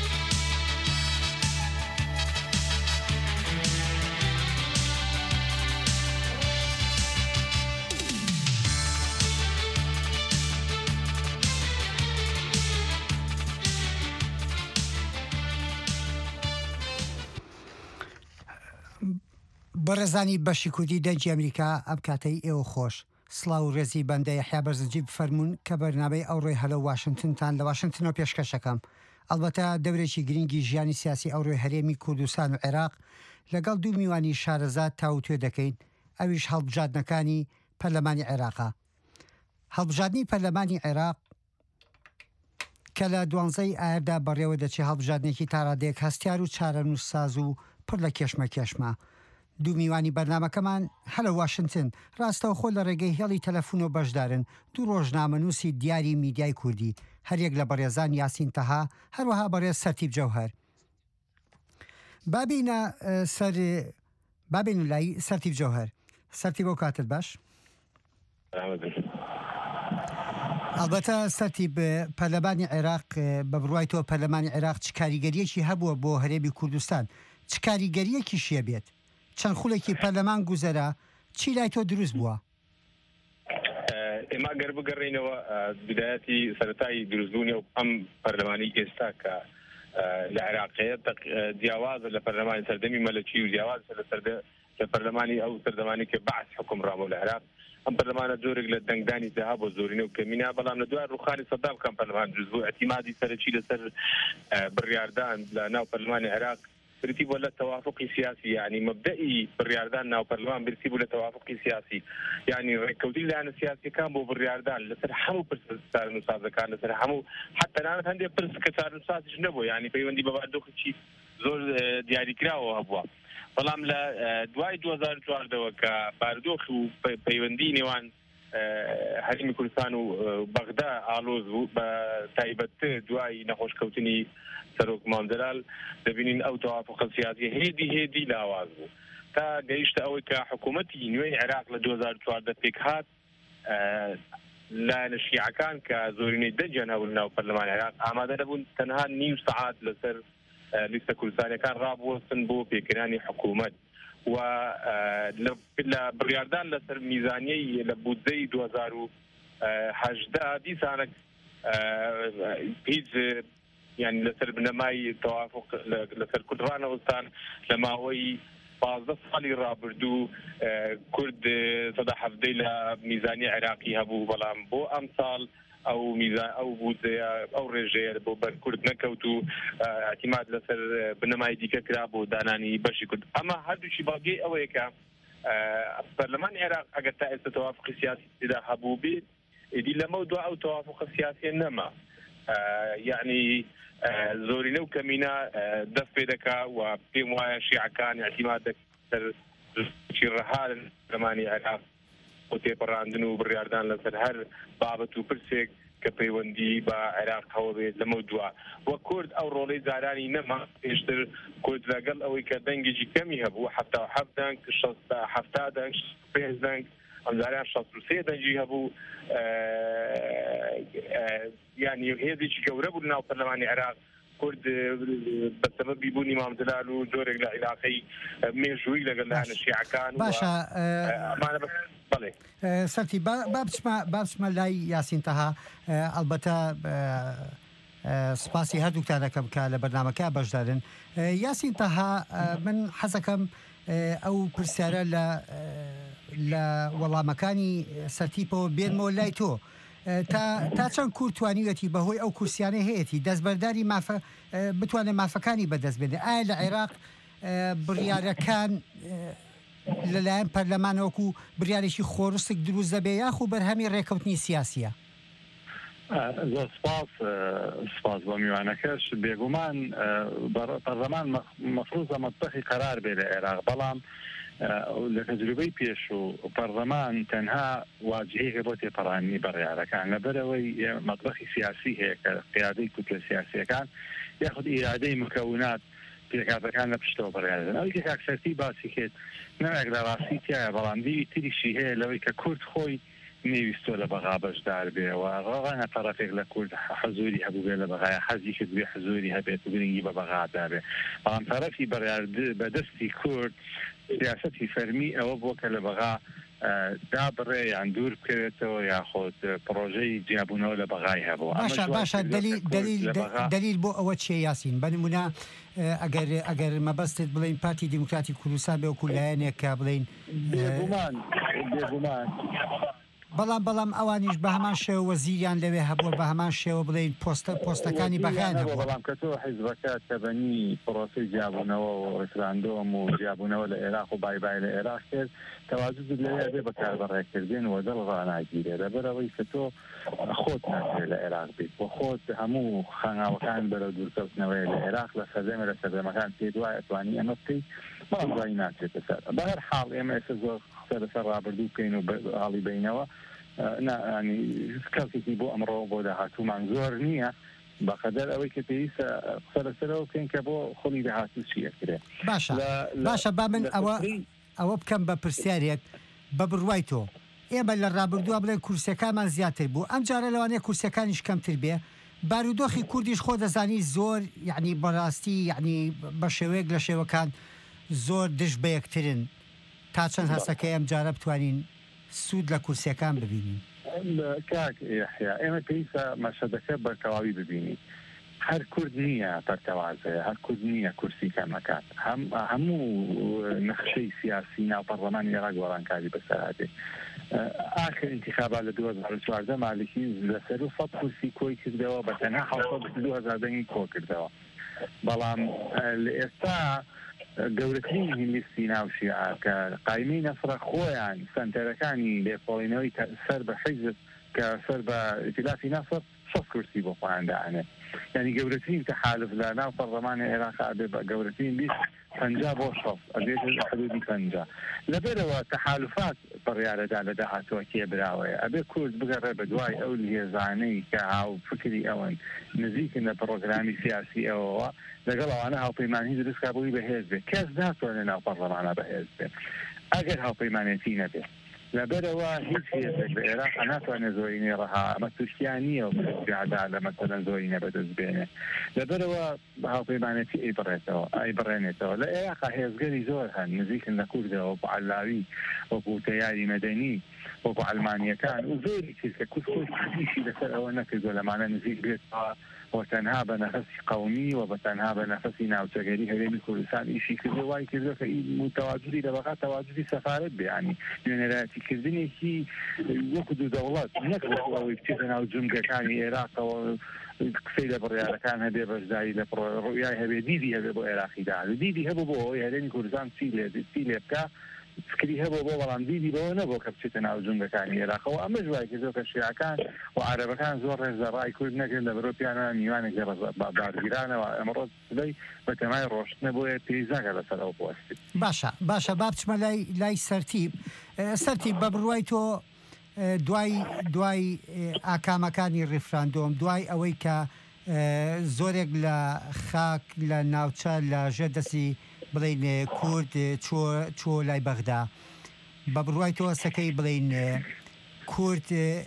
بەڕێزانی بەشی کوردی دەنگی ئەمریکا ئەم کاتەی ئێوە خۆش سڵاو و ڕێزی بەندە یەحیا بەرزنجی بفەرمونون کە بەرنامەی ئەوڕۆی هەلە واشنگتنتان لە واشنگتنەوە پێشکەشەکەم. ئەلبەتە دەورێکی گرنگی ژیانی سیاسی ئەوڕۆی هەرێمی کوردستان و عێراق لەگەڵ دوو میوانی شارەزاد تاوتوێ دەکەین، ئەویش هەڵبژاردنەکانی پەرلەمانی عێراقا. هەڵبژاردننی پەرلەمانی عێراق کە لە 12 ئایاردا بەڕێوە دەچێت هەڵبژاردنێکی تاڕادەیەک هەستیار و چارەنووسساز و پڕ لە کێشمە. دوو میوانی بەرنامەکەمان هەلە واشنگتن ڕاستەوخۆ لە ڕێگەی هێڵی تەلەفۆن و بەشدارن دوو ڕۆژنامەنووسی دیاری میدیای کوردی هەریەک لە بەڕێزان یاسین تەها هەروەها بەڕێز سەرتیب جەوهەر. بابێن لای سەرتیب جەوهەر. سەرتیب بۆ کاتت باش. ئەلبەتە سەرتیب پەرلەمانی عێراق بە بڕوای تۆ پەرلەمانی عێراق چ کاریگەریەکی هەبووە بۆ هەرێمی کوردستان، چ کاریگەریەکیشیە بێت؟ چەند خولێکی پەرلەمان گوزەرە چی لای تۆ دروست بووە؟ ئێمە گەر بگەڕێنەوە بدایەتی سەرەتایی دروستبوونی و ئەم پەرلەمانی ئێستا کە لە عێراقەیە جیاوازە لە پەرلەمانی سەردەمی مەلەکی و جیاواز لە پەرلەمانی ئەو سەردەمانی کە بەعس حکومڕامە لە عێراق. ئەم پەرلەمانە جۆرێک لە دەنگدانی داها بۆ زۆرینە و کەمینە، بەڵام لە دوای ڕووخانی سەدام کەم پەرلەمان دروست بوو. ئەتیمادی سەرەکی لەسەر بڕیاردان لە ناو پەرلەمانی عێراق برتي ولا توافقي سياسي يعني مبدئي بالرياردان ناو برلمان برتي ولا توافقي سياسي يعني ركودي لان السياسي كان بو بالرياردان لترحموا برسال المساعدة كان لترحموا حتى انا عندي برس كتار المساعدة جنبه يعني بيوندي ببعدو شيء زور دياري كراو هبوا بەڵام لە دوای 2014 کە باردۆخ و پەیوەندی نێوان هەرێمی کوردستان و بەغدا ئالۆز بوو بە تایبەتتر دوای نەخۆشکەوتنی سەرۆک مامدەلال دەبینین ئەو تەوافقە سیاسی هێدی لاواز بوو تا گەیشتە ئەوەی کە حکوومەتی نوێی عێراق لە 2014 پێک هات لایەنە شیعەکان کە زۆرینەی دەنجیان هەبوون ناو پەرلەمانی عێراق ئامادە دەبوون تەنها نیم سەعات لەسەر لیستە کوردستانیەکان ڕابوەستن بۆ پێکردنی حکوومەت و لە بڕیاردان لەسەر میزانیەی لە بودجەی 2018 دیسانە هیچ يعني لسر بنماي توافق لسر كردران وستان لما هو 15 ساڵی ڕابردوو کورد سەدا حەفدەی لە میزانی عێراقی هەبوو بەڵام بۆ ئەم ساڵ ئەو میزان ئەو بودجەیە ئەو ڕێژەیە بۆ بەرکورد نەکەوت و اعتیماد لەسەر بنەمای دیکە کرا بۆ دانانی بەشی کورد ئەمە هەردووشی باگەی ئەوەیە کە پەرلەمانی عێراق ئەگەر تا ئێستا توافقی سیاسی تێدا هەبوو بێت ئیدی لەمە دوای ئەو توافقە سیاسیە نەما يعني زۆرینە و کەمینە دەست پێ دەکا و پێم وایە شیعەکان اعتیماد دەکەن ڕەهالن پەرلەمانی عێراق بۆ تێپەڕاندن و بڕیاردان لەسەر هەر بابەت و پرسێک کە پەیوەندی بە عێراق هەوە بێت لەمە دووە وە کورد ئەو ڕۆڵەی جارانی نەما پێشتر کورد لەگەڵ ئەوەی کە دەنگێکی کەمی هەبوو 77 دەنگ 70 دەنگ 5 دەنگ ئەم جاریان 63 دەنگی هەبوو يعني هێزێکی گەورە بوو ناو پەرلەمانی عێراق کورد بەسەبەبی بوونی مامدەلال و جۆرێک لە عێراقی مێژووی لەگەڵ لایەنە شیعەکان باشە بەڵێ سەرتی با بچمە لای یاسین تەها ئەلبەتە سپاسی هەردووکتان دەکەم کە لە بەرنامەکە بەشدارن یاسین تەها من حەزەکەم ئەو پرسیارە لە وەڵامەکانی سەرتیپەوە بێنمەوە لای تۆ تا چەند کورد توانیوەتی بەهۆی ئەو کورسیانە هەیەی دەستبەرداری بتوانێت مافەکانی بەدەست بێنێ ئایا لە عێراق بڕیارەکان لەلایەن پەرلەمانەوەکو بڕیارێکی خۆڕستێک دروست دەبێ یاخو بەرهەمی ڕێکەوتنی سیاسیە سپاس بۆ میوانەکەش بێگومان پەرلەمان مەفروضە مەطبەخی قەرار بێ لە عێراق بەڵام لە تەجروبەی پێش و پەرلەمان تەنها واجهەیەکە بۆ تێپەڕانی بڕیارەکان لەبەرەوەی مەطبەخی سیاسی هەیە کە قیادەی کوتلە سیاسیەکان یاخود ئیرادەی مکەونات پێکاتەکان لە پشتەوە بڕیاردن ئەوەی کە کاکسەرتی باسی کرد نەوێک لە ڕاستی تایە بەڵام دیوی تریشی هەیە لەوەی کە کورد خۆی نێویستۆ لە بەغا بەشدار بێەوە ڕاغانە تەڕەفێک لە کورد حەزوری هەبوو بێ لە بەغای حەزی کرد بێ حەزوری هەبێت و گرنگی بە بەغادا بێ بەڵام تەرەفی بەدەستی کورد سیاسەتی فەرمی ئەوە بووە کە لە بەغا دابڕێ یان دوور بکرێتەوە یاخۆت پرۆژەی جیابوونەوە لە بەغای هەبوو باشە دلیل بۆ ئەوە چێ یاسین بەنمونە ئەگەر مەبەستت بڵین پارتی دیموکراتی کوردستان بێ وەکو لایەنێک کە بڵین بێگومان بەڵام ئەوانیش بە هەمان شێوە وەزیریان لەوێ هەبووە بە هەمان شێوە بڵین پۆستەکانی بەغیان هەبوو بەڵام کە تۆ حیزبەکە تەبەنی پرۆسی جیابوونەوە و ڕێفراندۆم و جیابوونەوە لە عێراق و بای لە عێراق کرد تەواجد لەوێ بێ بەکاربەڕێکردن و دڵ ڕناگیرێ لەبەرەوەی کە تۆ خۆت ناکرێت لە عێراق بێت بۆ خۆت هەموو خاناوەکان بەرەو دوورکەوتنەوەی لە عێراق لە سەردەمەکان پێ دوای ئەتوانی ئەمە بکەیت بەڵام دوای ناچێتە سەر بە هەر حاڵ ئێمە ئێستا زۆر لەسەر ڕابردوو بکەین و هەڵی بینەوە کەسێکی بۆ ئەمڕۆ بۆ داهاتوومان زۆر نییە بەقەدەر ئەوەی کە پێویستە قسە لەسەرەوە بکەین کە بۆ خۆڵی داهاتوو چیەکرێت باشە با من ئەوە بکەم بە پرسیارێک بە بڕوای تۆ ئێمە لە ڕابردووە بڵێن کورسەکانمان زیاتر بوو ئەم جارە لەوانەیە کورسەکانیش کەمتر بێ بارودۆخی کوردیش خۆ دەزانی زۆر یعنی بەڕاستی یعنی بە شێوەیەک لە شێوەکان زۆر دش بە یەکترن تا چەند هەستەکەی ئەم جارە بتوانین سوود لە کورسیەکان ببینین کاک یحیا ئێمە پێویستە مەشهەدەکە بەرتەواوی ببینی هەر کورد نییە پەرتەوازەیە هەر کورد نییە کورسی کەمەکات هەموو نەخشەی سیاسی ناو پەرلەمانی عێراق گۆڕانکاری بەسەرهاتێ ئاخر انتخابات لە 2014 مالکی لەسەر و 100 کورسی کۆی کردەوە بە تەنها 2000 کۆ کردەوە بەڵام لە ئێستا گەورەترین هیلیستی ناوشیع کە قایمەی نەسرە خۆیان سنتەرەکانی لێپۆڵینەوەی سەر بە حیزب کە سەر بە ئیتلافی نەسر 6 کورسی بۆ خۆیان داهێنێت یعنی گەورەترین تەحالف لە ناو پەرلەمانی عێراق ئەبێ بە گەورەترین 50 بۆ 6 ئەبێت حدودی 50 لەبەرەوە تەحالفات بڕیارەدا لە داهاتوە کێبراوەیە ئەبێ کورد بگەڕێ بە دوای ئەو هێزانەی کە هاو فکری ئەوەن نزیکن لە پڕۆگرامی سیاسی ئەوەوە لەگەڵ ئەوانە هاوپەیمانی دروستکا بووی بەهێز بێت کەس ناتوانێت ناو پەرلەمانە بەهێز بێت ئەگەر هاوپەیمانێتی نەبێت لەبەرەوە هیچ هێزێک لە عێراق ناتوانێت زۆرینەی ڕەها ئەمە تووشتیان نییە و عدا لە مەسەلەن زۆرینە بەدەست بێنێ لەبەرەوە هاوپەیمانێتی ئەیبڕێنێتەوە لە عێراق هێزگەری زۆر هەن نزیکن لە کوردەوە بۆ عەلاوی وەکو تەیاری مەدەنی وەکو ئەلمانیەکان و زۆری چیز کە کورد خۆشی لەسەر ئەوە نەکردووە لەمانە نزیک بێتەوە وتەنها بە نەفەسی قەومی و بەتەنها بە نەفەسی ناوچەگەری هەرێمی کوردستان ئیشی کردو وای کردو کە متەواجدی لەبقا تەواجدی سەفارەت بێانی نوێنەرایەتیکردنێکی وەکو دوو دەوڵەت نەک ئەوەی بچێتە ناو جومگەکانی عێراقەوە قسەی لە بڕیارەکان هەبێ بەشداری لە ڕویای هەبێ دیدی هەبێ بۆ عێراقیدا دیدی هەبوو بۆ ئەوەی هەرێمی کوردستان چی لێ بکە فکری هەبوو بۆ بەڵام دیدی بەوە نەبوو کە بچێتە ناو جومگەکانی عێراقەوە ئەمە جوای کردو کە شیعەکان و عەرەبەکان زۆر ڕێزەڕای کورد نەکردن لە بەرۆپیانە میوانێک بارگیرانەوە ئەمڕۆ سبەی بە تەمای ڕۆشتنە بۆیە پێیزاکە لەسەر ئەو بوەستی باشە با بچمە لای سەرتیب بە بڕوای تۆ دوای ئاکامەکانی ڕیفراندۆم دوای ئەوەی کە زۆرێک لە خاک لە ناوچە لە ژێر دەستی بڵین کورد چۆ لای بەغدا بە بڕوای تۆ سەکەی بڵین کورد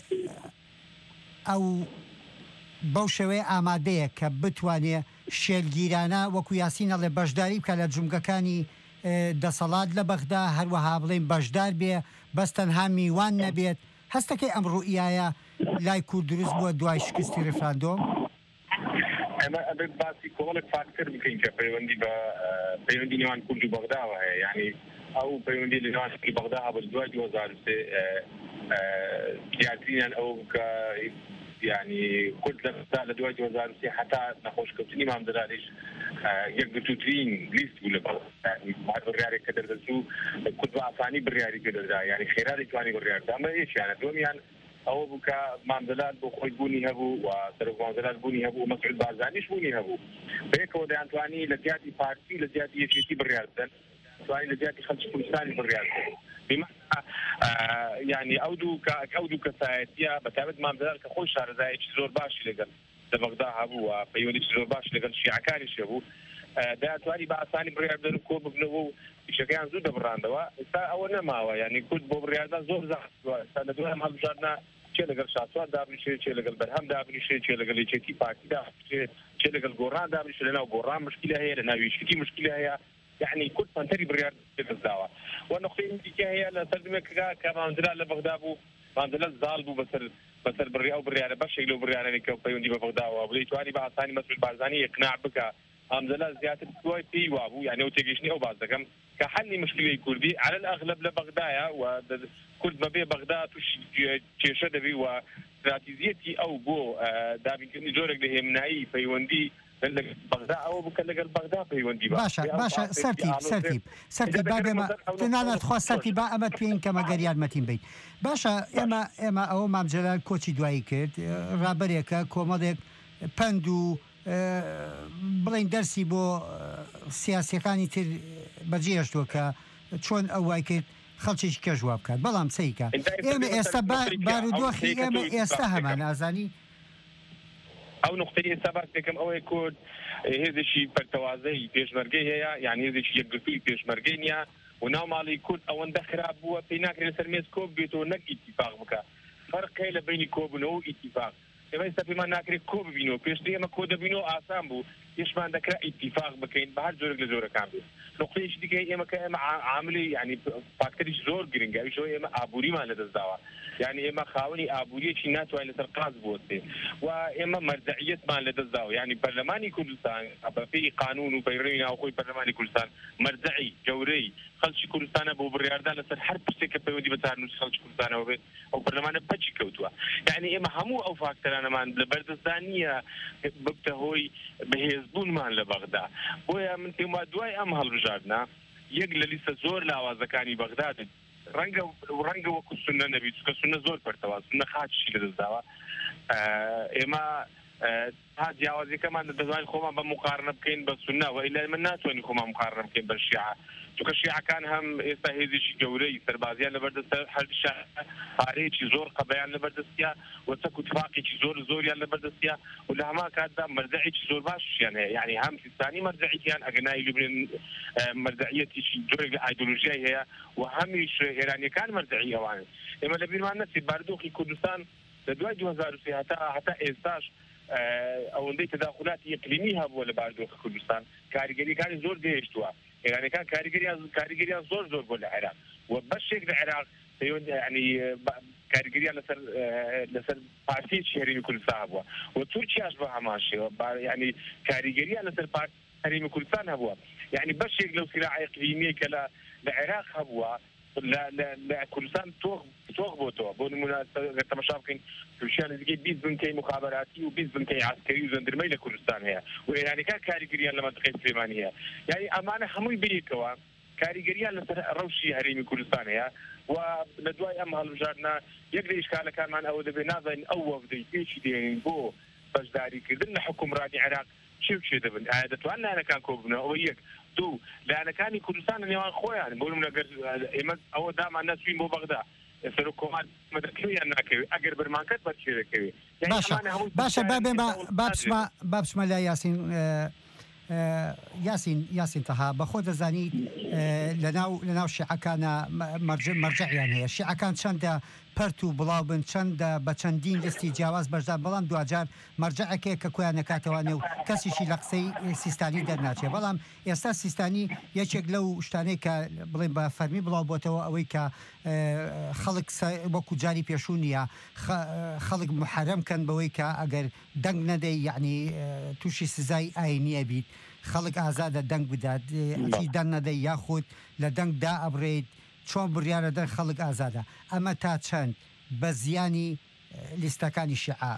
ئەو بەو شێوەیە ئامادەیە کە بتوانێ شێلگیرانە وەکو یاسینە لێ بەشداری بکە لە جومگەکانی دەسەڵات لە بەغدا هەروەها بڵین بەشدار بێ بەس تەنها میوان نەبێت هەستەکەی ئەم ڕوئیایە لای کورد دروست بووە دوای شکستی ڕیفراندۆم ئەمە ئەبێت باسی کۆمەڵێک فاکتەر بکەین کە پەیوەندی بە پەیوەندی نێوان کورد و بەغداوە هەیە یعنی ئەو پەیوەندی لە نێوان بەغدا هەبە دوای 2003 دیارترینیان ئەو کە یعنی کورد لە دوای 2003 حتا نەخۆشکەوتنی مامدەداریش یەک گرتووترین لیست بوو لە بڕیارێک کە دەردەچوو کورد بە ئاسانی بڕیاری پێدەدا یعنی خێرا دەتوانی بڕیاردە ئەمە یەکیانە دووەمیان ئەوە بوو کە مامدەلات بۆ خۆی بوونی هەبوو و سەرۆک مامدەلات بوونی هەبوو مەسعود بارزانیش بوونی هەبوو بەیەکەوە دەیانتوانی لە جیاتی پارتی لە جیاتی یەکێتی بڕیاردن توانی لە جیاتی خەڵکی کوردستانی بڕیاردن یعنی ئەو دوو کەسایەتیە بەتابەت مامدەلات کە خۆی شارەزایەکی زۆر باشی لەگەڵ لە بەغدا هەبوو و پەیوەندی زۆر باش لەگەڵ شیعەکانیش هەبوو دەیانتوانی بە ئاسانی بڕیاردن و کۆ ببنەوە و پیشەکەیان زوو دەبڕاندەوە ئێستا ئەوە نەماوە یعنی کورد بۆ بڕیاردان زۆر زەحمەتە ئێستا لە دوای هەڵبژاردنە چێ لەگەڵ شاسوات دابنیشێ چێ لەگەڵ بەرهەم دابنیشێ چێ لەگەڵ یەکێتی پارتیدا چێ لەگەڵ گۆڕان دابنیشێ لەناو گۆڕان مشکلە هەیە لە ناو یەکێتی مشکلە هەیە یعنی کورد پەنتەری بڕیار دەستداوە و نقطەی دیکە هەیە لە سەر دمێکەکە کە مامدەلات لە بەغدا بوو مامدەلات زاڵ بوو بەسەر ئەو بڕیارە بەشێک لەو بڕیارانێک کە پەیوەندی بە بەغداوە بڵێ توانی بە ئاسانی مەسعود بارزانی ئیقناع بکە مامدەلات زیاتر دوای پێی وابوو یعنی ئەو تێگەیشتنی ئەو باز دەکەم کە حەلی مشکلەی کوردی على الأغلب لە بەغدایە و کورد بەبێ بەغدا تووشی کێشە دەبی و استراتیژیەتی ئەو بۆ دابینکردنی جۆرێک لە هێمنایی پەیوەندی بەغدا ئەوە بکە لەگەڵ بەغدا پەیوەندی باشە سەرتیب نانات خوا سەرتی با ئەمە توێن کەمە گەریانمەتیم بیت باشە ئێمە ئەوە مامجلال کۆچی دوایی کرد ڕابەرێکە کۆمەڵێک پند و بڵین دەرسی بۆ سیاسیەکانی تر بەجێهێشتووە کە چۆن ئەو وای کرد خەڵکیش کە ژوا بکات بەڵام سەیکە ئێمە ئێستا بارودۆخی ئێمە ئێستا هەمان ئازانی ئەو نقطەی ئێستا باس دەکەم ئەوەی کورد هێزێکی پەرتەوازەی پێشمەرگەی هەیە یعنی هێزێکی یەکگرتووی پێشمەرگەی نییە و ناو ماڵی کورد ئەوەندە خراپ بووە پێی ناکرێت لەسەر مێز کۆ بێتەوە نەک ئیتیفاق بکە فەرق هەیە لە بینی کۆبوونەوە و ئیتیفاق ئێمە ئێستا پێمان ناکرێت کۆ ببینەوە پێشتر ئێمە کۆ دەبینەوە ئاسان بوو پێشمان دەکرا ئیتیفاق بکەین بە هەر جۆرێک لە جۆرەکان بێت نقطەیەکی دیکەی ئێمە کە ئێمە عاملی یعنی فاکتەریش زۆر گرنگە ئەویشەوە ئێمە ئابووریمان لەدەستداوە یعنی ئێمە خاوەنی ئابووریەکی ناتوانین لەسەر قاز بوەستێ و ئێمە مەرجعیەتمان لەدەستداوە یعنی پەرلەمانی کوردستان بەپێی قانون و پەیڕەوی ناوخۆی پەرلەمانی کوردستان مەرجعی گەورەی خەڵکی کوردستانە بۆ بڕیاردان لەسەر هەر پرسێک کە پەیوەندی بە چارنووسی خەڵکی کوردستانەوە بێت ئەو پەرلەمانە پەچی کەوتووە یعنی ئێمە هەموو ئەو فاکتەرانەمان لە بەردەستدان نییە ببتە هۆی بەهێز بەڕێزبوونمان لە بەغدا بۆیە من پێم وایە دوای ئەم هەڵبژاردنە یەک لە لیستە زۆر لاوازەکانی بەغداد ڕەنگە وەکو سونە نەبی چونکە سونە زۆر پەرتەوا سونە خاچشی لەدەستداوە ئێمە ها جیاوازیەکەمان دەزانین خۆمان بە مقارنە بکەین بە سونە و ئیلا من ناتوانین خۆمان مقارنە بکەین بە شیعە چونکە شیعەکان هەم ئێستا هێزێکی گەورەی سەربازیان لەبەردەستە هەردیشە پارەیەکی زۆر قەبەیان لەبەردەستیە و چەک و تفاقێکی زۆریان لەبەردەستیە و لە هەمان کاتدا مەرجعێکی زۆر باشیان هەیە یعنی هەم سیستانی مەرجعیان ئەگەنایی لوبنێن مەرجعیەتێکی زۆرێک لە ئایدۆلۆژیای هەیە و هەمیش ئێرانیەکان مەرجعی ئەوانن ئێمە لە بیرمان نەچێ بارودۆخی کوردستان لە دوای 2003 هەتا ئێستاش ئەوەندەی تداخلاتی ئیقلیمی هەبووە لە بارودۆخی کوردستان کاریگەریەکانی زۆر گەیشتووە ئێرانیەکان کاریگەریان زۆر بۆ لە عێراق و بەشێک لە عێراق ینی کاریگەریان لەسەر پارتیی هەرێمی کوردستان هەبووە و تورکیاش بە هەمان شێوە ینی کاریگەریان لەسەر پارتی هەرێمی کوردستان هەبووە یعنی بەشێک لەو سیراع ئیقلیمیە کە لە عێراق هەبووە لە کوردستان تۆغ بۆتەوە بۆ نمونە تەماشا بکەین تورکیا نزیکەی 20 بنکەی مخابراتی و 20 بنکەی عسکەری و زەندرمەی لە کوردستان هەیە و ئێرانیەکان کاریگەریان لە مەنطقەی سلێمانی هەیە یعنی ئەمانە هەمووی بەیەکەوە کاریگەریان لەسەر ڕەوشی هەرێمی کوردستان هەیە و لە دوای ئەم هەڵبژاردنە یەک لە ئیشکالەکانمان ئەوە دەبێت نازانین ئەو وەفدەی پێچی دێنین بۆ بەشداریکردن لە حکومڕانی عێراق چێ دەبن ئایا دەتوان لایەنەکان کۆ ببنەوە ئەوە یەک دوو لایەنەکانی کوردستان نێوان خۆیان بۆ نمونە ئێمە ئەوە دامان نەچوین بۆ بەغدا سەر و کۆمەڵ مەدەکەویان ناکەوێت ئەگەر بەرمانکەت بەچێ دەکەوێت باشە بابچمە لا یاسین تەها بەخۆ دەزانیت لەناو شیعەکانە مەرجعیان هەیە شیعەکان چەندە پەرت و بڵاو بن چەندە بە چەندین دەستی جیاواز بەشدار بەڵام دوجار مەرجعەکەیە کە کۆیان نەکاتەوانێ و کەسیشی لە قسەی سیستانی دەرناچێت بەڵام ئێستا سیستانی یەکێک لەو شتانەی کە بڵێن بە فەرمی بڵاو بۆتەوە ئەوەی کە خەڵک وەکو جاری پێشوو نیە خەڵک محەرەمکەن بەوەی کە ئەگەر دەنگ نەدەی یعنی تووشی سزای ئاینیە بیت خەڵک ئازادە دەنگ بدات دەنگ نەدەی یاخود لە دەنگدا ئەبڕێت چۆن بڕیارە دەر خەڵک ئازادە ئەمە تا چەند بە زیانی لیستەکانی شیعە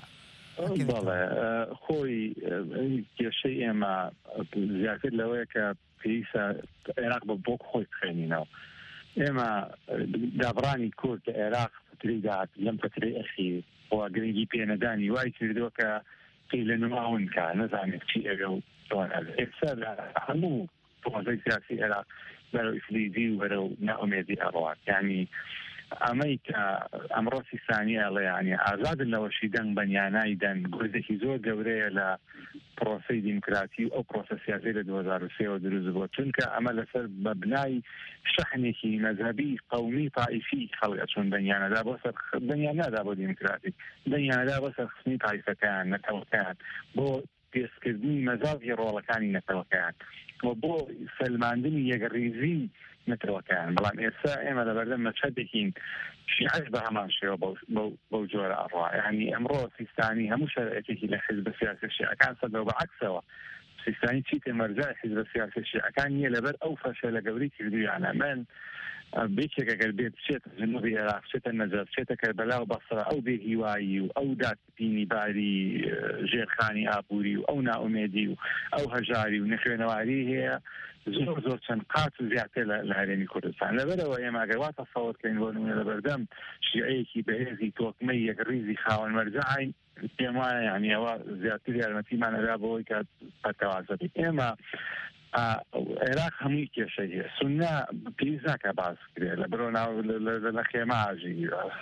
خۆی کێشەی ئێمە زیاتر لەوەیە کە پێویستە عێراق بە بۆک خۆی بخێنینەوە ئێمە دابڕانی کورد لە عێراق فترەی داهات لەم فترەی ئەخیر بۆ گرنگی پێنەدانی وای کردووە کە قیل لە نواون کە نەزانێت چی ئەوێ و ئێستا هەموو پۆزەی سیاسی عێراق بەرەو ئیفلیزی و بەرەو ناومێدی ئەڕوات یعنی ئەمەی کە ئەمڕۆ سیستانی ئەڵێ یعنی ئازادن لەوەشی دەنگ بەنیانای دەن گوردێکی زۆر گەورەیە لە پرۆسەی دیموکراتی و ئەو پرۆسە سیاسی لە 2003 دروست بووە چونکە ئەمە لەسەر بەبنای شەحنێکی مەذهبی قەومی تائیفی خەڵک چون بەنیانەدا بۆ سەر بەنیانەدا بۆ دیموکراتی بەنیانەدا بۆ سەرخستنی تائیفەکان نەتەوەکان بۆ پێشکردنی مەزاوی ڕۆڵەکانی نەتەوەکان و بۆ سەلماندنی یەکڕیزی نەتەوەکان بەڵام ئێستا ئێمە لەبەردەم مەچەدێکین شیعەش بە هەمان شێوە بەو جۆرە ئەڕوا یعنی ئەمڕۆ سیستانی هەموو شەرعێتێکی لە حیزب سیاسی شیعەکان سەدەوە بەعەکسەوە سیستانی چیتێ مەرجای حیزب سیاسی شیعەکان نییە لەبەر ئەو فەشەلە گەورەی کردویانە من بێکێک ئەگەر بێت بچێتە جنوبی عێراق بچێتە نەجەف بچێتە کەربەلا و بەسرا ئەو بێهیوایی و ئەو دادپینی باری ژێرخانی ئابووری و ئەو ناومێدی و ئەو هەژاری و نەخوێنەواری هەیە زۆر چەند قات و زیاتر لە هەرێمی کوردستان لەبەرەوە ئێمە ئەگەر تەسەوڕکەین بۆ نمونە لەبەردەم شیعەیەکی بەهێزی تۆکمەی یەکڕیزی خاوەن مەرجەعین پێم وایە یعنی ئەوە زیاتر یارمەتیمانەدا بۆەوەی کە پەتەوازە بێت ئێمە عێراق هەمووی کێشەی هەیە سونە پێویست ناکە باس کرێت لە بەرەو ناو لە خێماژی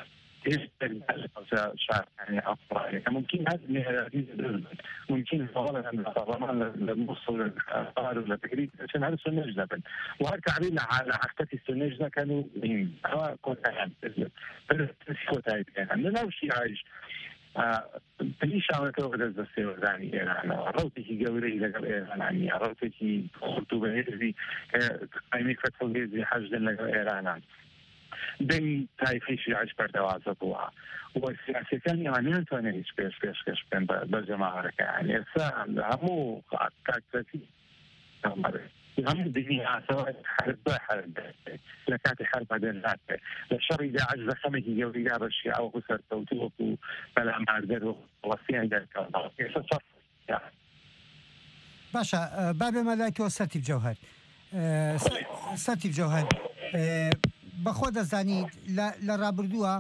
شارەکانی ئەفڕانیەکە ممکن هەست نێرەتی ممکن پەرلەمان لە موسڵ و لە تکریت چەند هەر سونەش دەبن و هەر تعبیر لە حقەتی سونەش دەکەن و ئەوە کۆتاییان کۆتایی پێێنن لەناو شیعەیش پلیشانەکەەوە دەست بە سێوەزانی ئێرانەوە ڕوتێکی گەورەی لەگەڵ ئێرانانیە ڕوتێکی خورت و بەهێزی قایمی فەتەڵگێزی حەجدن لەگەڵ ئێرانان دەنگی تایفەی شیعەش بەردەوازە بووە و سیاسەکانی ئەوان ناتوانێت هیچ پێشکەش بکەن بە جەماعەکان ئێستا هەموو کاکتەتی همون دنیا سواء حرب لە کاتی حرب دەناتێ لە شەڕی داعش زەخەمێکی گەورەی بەشیعە وەکو سەرکەوتوو وەکو بەلاماردەر و وەسییان دەرکەوت باشە بابێمە لای تۆ سەرتیب جەوهەر سەرتیب جەوهەر بەخۆ دەزانیت لە ڕابردووە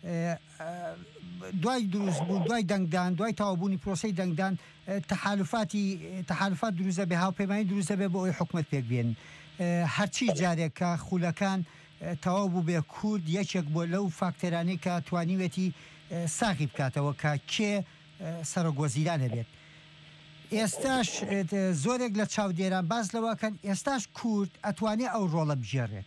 دوای دروست بوون دوای دەنگدان دوای تەواوبوونی پرۆسەی دەنگدان تەحالوفات دروستە بێ هاوپەیمانی دروستە بێ بۆ ئەوەی حکومەت پێک بێن هەرچی جارێکە خولەکان تەواو بوو بێ کورد یەکێک بۆ لەو فاکتەرانەی کە توانیوێتی ساغی بکاتەوە کە کێ سەرۆکوەزیرانە بێت ئێستاش زۆرێک لە چاودێران باز لەوەکەن ئێستاش کورد ئەتوانێت ئەو ڕۆڵە بژێڕێت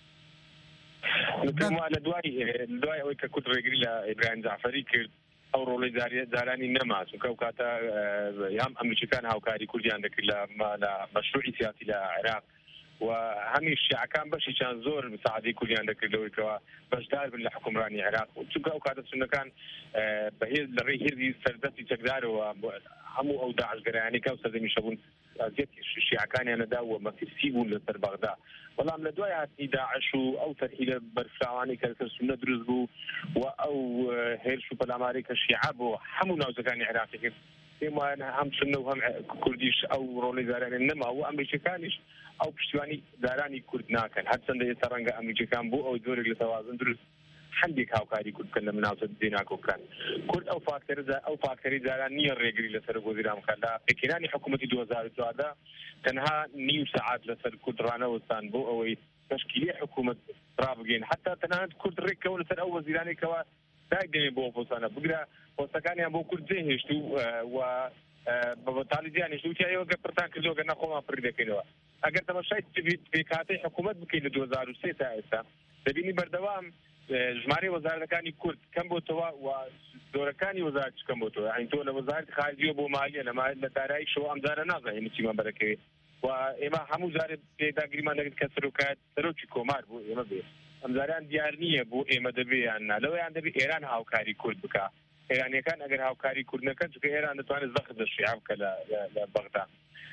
لە دوای ئەوەی کە کورد ڕێگری لە ئیبراهیم جعفەری کرد ئەو ڕۆڵی دارانی نەما چونکە ئەو کاتە یام ئەمریکەکان هاوکاری کوردیان دەکرد لە مەشروعی سیاسی لە عێراق و هەمی شیعەکان بەشیان زۆر مساعدەی کوردیان دەکردەوەی کەوا بەشدار بن لە حکومڕانی عێراق چونکە ئەو کاتە سونەکان لە ڕێی هێزی سەردەستی چەکدارەوە هەموو ئەو داعشگەرایانەی کە سەردەمی شەبوون زیەتی شیعەکانیانەدا و مەترسی بوون لەسەر بەغدا بەڵام لە دوای هاتی داعش و ئەو تەرهیلە بەرفراوانی کە لەسەر سونە دروست بوو و ئەو هێرش و پەلاماری کە شیعە بۆ هەموو ناوچەکانی عێراقی کرد پێم وایە هەم سونە و هەم کوردیش ئەو ڕۆڵی دارانی نەما و ئەمریکەکانیش ئەو پشتیوانی دارانی کورد ناکەن هەرچەندە ئێستا ڕەنگە ئەمریکەکان بۆ ئەو زۆرێک لە تەوازن دروست هەندێک هاوکاری کورد بکەن لە مناوچە دێناکۆکان کورد ئەو فاکتەری داران نییە ڕێگری لەسەر وەزیران بکات لە پێکێنانی حکوومەتی 2014 تەنها نیو سەعات لەسەر کورد ڕانەوەستان بۆ ئەوەی تشکیلی حکوومەت ڕابگەین حتا تەنانەت کورد ڕێککەوە لەسەر ئەو وەزیرانێکەوە داگەین بۆ پۆستانە بگرە پۆستەکانیان بۆ کورد جێهێشت و بەتالیزیان هێشتوتیایەوە گە پرتان کردەوە گە نەخۆمان پڕ دەکەینەوە ئەگەر تەماشای پێکهاتەی حکوومەت بکەین لە 2003 تا ئێستا دەبینی بەردەوام ژمارەی وەزارەتەکانی کورد کەم بۆتەوە و زۆرەکانی وەزارەت کەم بۆتەوە ئەین تۆ لە وەزارەتی خارجیە بۆ مالیە لە دارایی شەوە ئەمجارە نازانین چیمان بەرەکەوێت و ئێمە هەموو جارێ پێداگریمان دەکرد کە سەرۆکی کۆمار بوو ئێمە بێ ئەمجاران دیار نییە بۆ ئێمە دەبێ یان نا لەوەیان دەبێت ئێران هاوکاری کورد بکە ئێرانیەکان ئەگەر هاوکاری کورد نەکەن چونکە ئێران دەتوانێت زەخت لە شیعە بکە لە بەغدا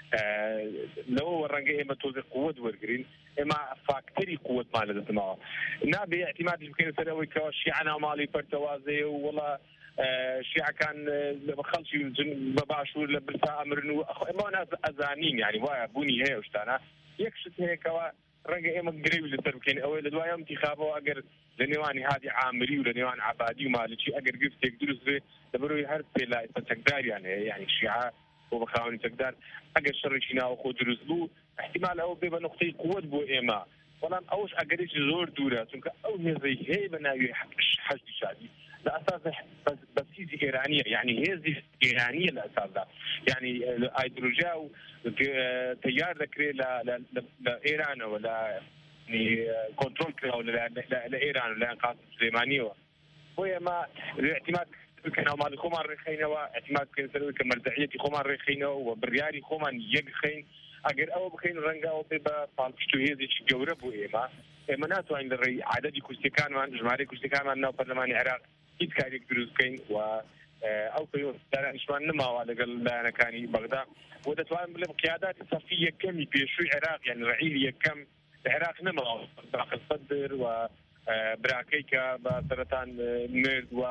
لەوە ڕەنگە ئێمە تۆزی قووەت وەرگرین ئێمە فاکتەری قووەتمان لەدەستماوە نابێ احتیمادی بکەین سەر ئەوەی کەەوە شیعە ناوماڵی پەرتەوازەیە و وەڵا شیعەکان خەڵکی بە باشوور لە برسا ئەمرن و ئەمە ئەزانین یعنی وایە بوونی هەیە شتانە یەک شت هەیەکەوە ڕەنگە ئێمە گرێوی لەسەر بکەین ئەوەی لە دوای انتخابەوە ئەگەر لە نێوانی هادی عامری و لە نێوان عبادی و مالکی ئەگەر گفتێک دروست بێ لەبەرەوەی هەر پێلای چەکداریان هەیە یعنی شیعە بۆ بەخاوەنی چەکدار ئەگەر شەڕێکی ناوە خۆ دروست بوو احتیمال ئەوە بێ بە نقطەی قووەت بۆ ئێمە بەڵام ئەوش ئەگەرێکی زۆر دوورە چونکە ئەو هێزەی هەیە بە ناوی حەشدی شادی لە ئەساس بەسیزی ئێرانیە یعنی هێزی ئێرانیە لە ئەساسدا یعنی ئایدرۆژیا و تەیار دەکرێت لە ئێرانەوە لە کۆنترۆل کراوە لە ئێران و لایەن قاسم سلێمانیەوە بۆ ئێمە احتیمال ناوماڵی خۆمان ڕێخینەوە احتیمال بکەین سەرەوەی کە مەرجعیەتی خۆمان ڕێخینەوە و بڕیاری خۆمان یەکخین ئەگەر ئەوە بخەین ڕەنگەوە بێ بە پاڵپشت و هێزێکی گەورە بۆ ئێمە ناتوانین لە ڕێی عادەتی کورسیەکانمان ژمارەی کورسیەکانمان ناو پەرلەمانی عێراق هیچ کارێک دروست بکەین و ئەو پەیوەنددارانیشمان نەماوە لەگەڵ لایەنەکانی بەغدا بۆ دەتوانین بڵێم قیاداتی سەفی یەکەمی پێشووی عێراق یان ڕعیلی یەکەم لە عێراق نەماوە باقر سەدر و براکەی کە بە سەرەتان مرد و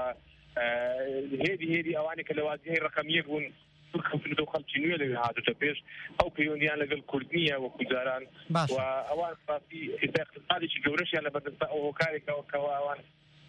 هێدی ئەوانێک کە لە وازیهەی ڕقەم یەک بوون خەڵکی نوێ لەوێ هاتوتە پێش ئەو پەیوەندیان لەگەڵ کورد نییە وەکو جاران و ئەوان باسی اقتصادێکی گەورەشیان لە بەردەستا ئەو هۆکارێکەوە کەوا ئەوان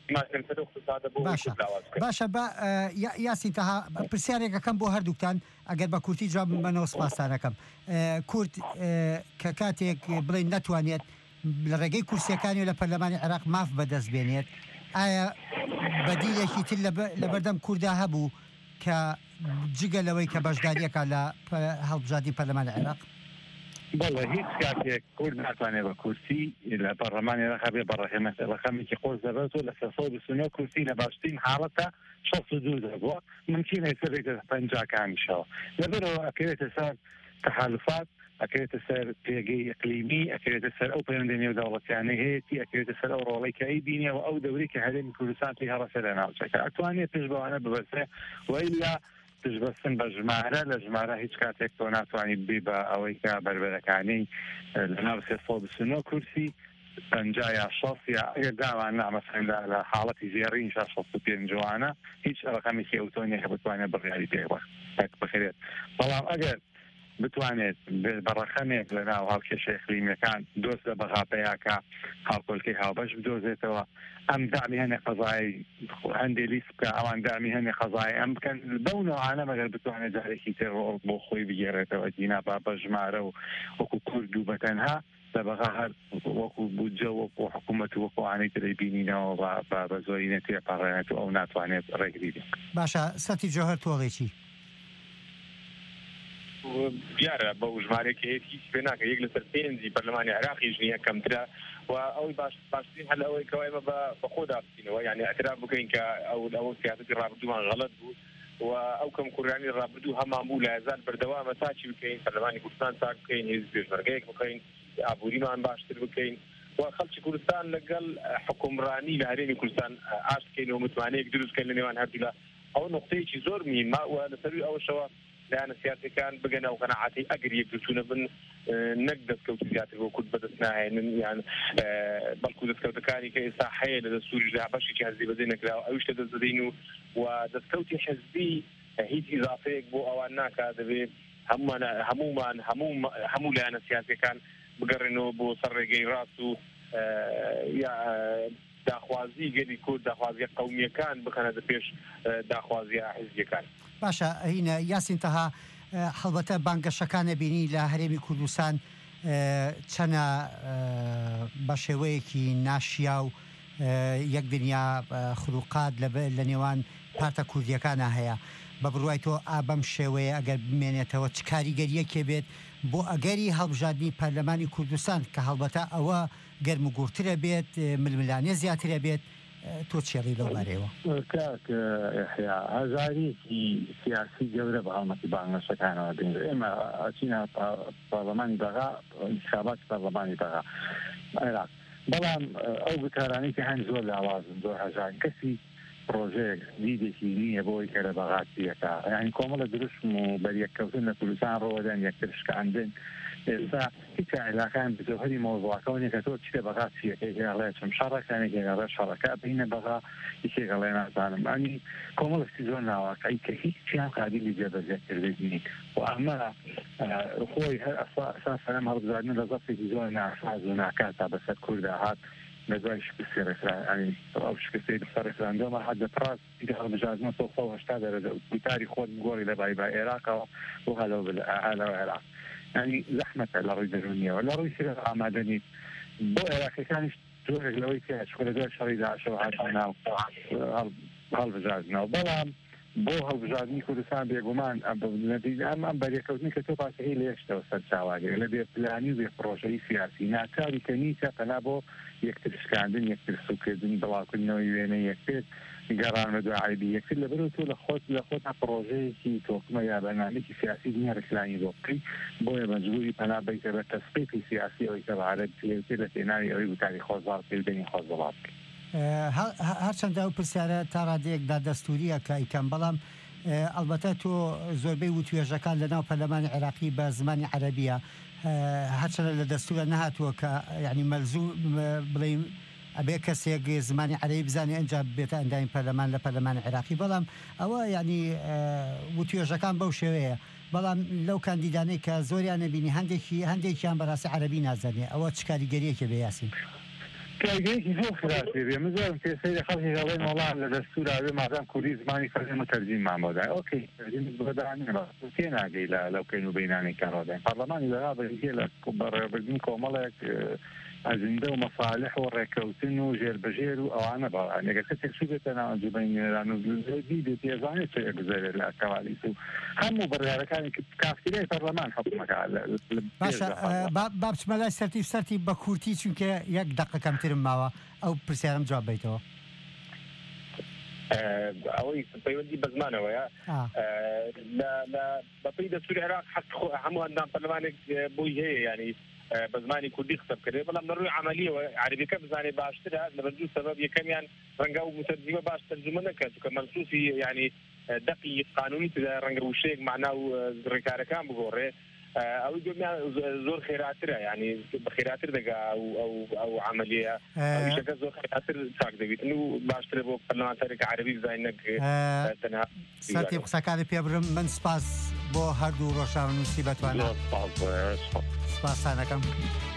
باشە بە یاسین تەها پرسیارێکەکەم بۆ هەردووکتان ئەگەر بە کورتی جواب بمەنەوە سپاسدارەکەم کورد کە کاتێک بڵێن نەتوانێت لە ڕێگەی کورسیەکانی و لە پەرلەمانی عێراق ماف بەدەست بێنێت ئایا بەدیلێکی تر لە بەردەم کووردا هەبوو کە جگە لەوەی کە بەشداریەکە لە هەڵبژاردنی پەرلەمانی عێراق بەڵێ هیچ کاتێک کورد ناتوانێت بە کورسی لە پەرلەمانی عێراق بێ بەڕێحمەت ڕقەمێکی قۆز دەبێتەوە لە 329 کورسی لە باشترین حاڵەتە 62 دەبووە ممکنە سەرێکە پەنجاکانیشەوە لەبەرەوە ئەکەوێتە سەر تەحالوفات ئەکەوێتە سەر پێگەی ئەقلیمی ئەکەوێتە سەر ئەو پەیوەندی نێودەوڵەتیانەی هەیەی ئەکەوێتە سەر ئەو ڕۆڵەی کە ئەی بینیەوە ئەو دەوری کە هەرێمی کوردستان پێی هەڕەسە لە ناوچەکە ئەتوانێت پێش بەوانە ببەسێ وئیلا پشبەستن بە ژمارە لە ژمارە هیچ کاتێک تۆ ناتوانیت بی بە ئەوەی کە بربەرەکانی لەناو 329 کورسی 50 یا 60 یا ئەگەر داوان نامەسەندا لە حاڵەتی زێڕین 65 جوانە هیچ ڕقەمێکی ئەوتۆنیە کە بتوانێت بڕیاری پێوە بخرێت بەڵام ئەگەر بتوانێت بەڕەخەمێک لە ناو هاوکێشە ئیقلیمیەکان دۆست لە بەغاپەیەکە هاوکۆلکەی هاوبەش بدۆزێتەوە ئەم دامی هەنێ قەزای هەندێک لیست بکە ئەوان دامی هەنێ قەزای ئەم بکەن بەو نەوانە مەگەر بتوانێت جارێکی تر بۆ خۆی بگێڕێتەوە دینا بە ژمارە و وەکو کورد و بەتەنها لە بەغا هەر وەکو بودجە وەکو حکوومەت و وەکوانەی تری بینینەوە بە زۆری نەتێپەڕێنێت و ئەو ناتوانێت ڕێگری بێت. باشە سەتی جۆهەر تۆڵێکی دیارە بە ژمارەیەک هیچ پێ ناکە یەک لەسەر پێنجی پەرلەمانی عێراقی ژنیە کەمترە و ئەوەی باشترین هەل ئەوەی کەوای بە خۆدا بچینەوە یعنی ئەتراف بکەین کە ئەو سیاسەتی ڕابردوومان غەڵەت بوو و ئەو کەم کوڕانی ڕابردوو هەمان بوو لە هێزار بەردەوامە تاچی بکەین پەرلەمانی کوردستان چاک بکەین هێز پێشمەرگەیەک بکەین ئابووریمان باشتر بکەین و خەڵکی کوردستان لەگەڵ حکومڕانی لە هەرێمی کوردستان ئاشت بکەینەوە متوانەیەک دروستکەین لە نێوان هەردوولا ئەو نقطەیەکی زۆر میمە و لەسەروی ئەوەشەوە لایەنە سیاسەکان بگەنە و قەنەعەتی ئەگەر یەکگرتوونە بن نەک دەستکەوتی زیاتر بۆ کورد بەدەست ناهێنن یان بەڵکو دەستکەوتەکانی کە ئێستا هەیە لە دەستوری بەشێکی حەزبی بەجێ نەکراوە ئەویش دەست دەدەین و دەستکەوتی حەزبی هیچ ئیزافەیەک بۆ ئەوان ناکات دەبێت هەموو لایەنە سیاسەکان بگەڕێنەوە بۆ سەر ڕێگەی ڕاست و داخوازی گەلی کورد داخوازیە قەومیەکان بخەنە پێش داخوازیە حیزبیەکان. باشە هینە یاسین تەها هەڵبەتە بانگەشەکانە بینی لە هەرێمی کوردستان چەنە بە شێوەیەکی ناشیا و یەک دنیا خروقات لە نێوان پارتە کوردیەکانە هەیە بە بڕوای تۆ ئابەم شێوەیە ئەگەر بمێنێتەوە چ کاریگەریەکێ بێت بۆ ئەگەری هەڵبژاردننی پەرلەمانی کوردستان کە هەڵبەتە ئەوە گەرم و گورترە بێت ململانێ زیاترە بێت تۆ چێڵی لەو بارەوە کاک هەژارێکی سیاسی گەورە بە هەڵمەتی بانگەشەکانەوە دێن ئێمە ئەچینە پەرلەمانی بەغا انتخابات پەرلەمانی بەغا عێراق بەڵام ئەو بکارانەی کە هەند زۆر لاوازن زۆر هەژار کەسی پرۆژەیەک دیدێکی نییە بۆی کە لە بەغاتیەکە یعنی کۆمەڵە دروستم و بەریەککەوتن لە کوردستان ڕۆدەن یەکتر شکاندن ئێستا هیچ عێلاقیان بزۆهری مۆزوعەکەونێک کە تۆ چیتە بەغا چیەکەیگەڵێ چم شەڕەکانێکێگەڵێ شەڕەکە بینە بەغا هیچێگەڵێ نازانم ئەنی کۆمەڵێکی زۆر ناواقعی کە هیچیان قابلی جێبەجێکردنی و ئەمە خۆی هەر ئەساسا ئەم هەڵبژاردنە لە زەفتێکی زۆر ناساز و ناکات تا بەسەر کووردا هات لەدوای شکستی ڕێکخراوەی ئەو شکستی ڕێکخراندنەوە هات دەپڕاست دیکە هەڵبژاردنە 180 دەرەجە وتاری خۆت گۆڕی لە بای عێراقەوە بۆ هەلەوە عێراق ینی زەحمەتە لە ڕووی دەرونیەوە لە ڕووی سرە ئامادەنیت بۆ عێراقیەکانیش زۆرێک لەوەی کە شکۆلە دوای شەڕی داعشەوە هاتە ناو هەڵبژاردنەوە بەڵام بۆ هەڵبژاردننی کوردستان بێگومان ئەم بەریەکەوتنی کە تۆ پاسەهی لە یەکشتەوە سەر چاوارێک لە بێ پلانی و بێ پرۆژەی سیاسی ناکاری کە نیکە پەنا بۆ یەکتر شکاندن یەکتر سوکردنی بڵاوکردنەوەی وێنە یەکتر گەڕانە دوعایبی یەکتر لەبەر تۆ لە خۆتا پرۆژەیەکی تۆکمە یا بەرنامەیەکی سیاسی دنیا ڕێکخراوی بۆ بکەی بۆیە مەجبوری پەنا بیتە بە تەسبیقی سیاسی ئەوەی کە بەعادەت پێوتر لە تێناوی ئەوەی وتاری خۆزباڵ پێدەنی خۆزبڵات بکەی هەرچەندە ئەو پرسیارە تا ڕادەیەکدا دەستوریە کە ئیکەم بەڵام ئەلبەتە تۆ زۆربەی وتوێژەکان لە ناو پەرلەمانی عێراقی بە زمانی عەرەبیە هەرچەندە لە دەستورە نەهاتووە کە یعنی مەلزوم بڵێم ئەبێ کەسێک زمانی عەرەبی بزانێ ئەنجا بێتە ئەندامی پەرلەمان لە پەرلەمانی عێراقی بەڵام ئەوە یعنی وتوێژەکان بەو شێوەیە بەڵام لەو کاندیدانەی کە زۆریان نەبینی هەندێکیان بەڕاستی عەرەبی نازانێ ئەوە چ کاریگەریەکێ بێ یاسین کارگەیەکی زۆر خراپێ بێ مزارم پێسەی خەڵکی گەڵێن وەڵام لە دەستوراوێ مادام کوردی زمانی فەرمی تەرجیم مامۆدای ئۆکەی تێ ناگەی لەو کەین و بەینانەی کارۆدای پەرلەمانی بەغا بەریکێ لە بەڕێوەبردننی کۆمەڵێک ئەزیندە و مەصالح و ڕێکەوتن و ژێربەژێر و ئەوانە بەڵانێگە کەسێک سو بێتە ناو ئەنجومەنیێران و بێت ێزانێت چ گوزارێت لە کەوالیس و هەموو بڕیارەکانی کافتیرای پەرلەمان حکومەکە باشە با بچمە لای سەرتی بە کورتی چونکە یەک دەقەکەمترم ماوە ئەو پرسیارم جواب بیتەوە ئەوەی پەیوەندی بە زمانەوەیە بەپەی دەستوری عێراق هەموو ئەندام پەرلەمانێک بۆی هەیە ینی بە زمانی کوردی قسە بکرێت بەڵام لە ڕووی عەمەلیەوە عەرەبیەکە بزانێت باشترە لەبەر دوو سەبەب یەکەمیان ڕەنگە و متەرجیمە باش تەرجمە نەکات کە مەنسوسی ینی دەقی قانونی تدا ڕەنگە وشەیەک معنا و ڕێکارەکان بگۆڕێ ئەوەی دومیان زۆر خێراترە ینی بە خێراتر دەگا ئەو عەمەلیە ئەویشەکە زۆر خێراتر چاک دەبێتن و باشترە بۆ پەرلەمانتارێکە عەرەبی بزانێت نەک تەنها سەرتی قسەکانی پێ برم من سپاس بۆ هەردوو ڕۆژنامەنووسی بەتوانە سپاسانەکەم.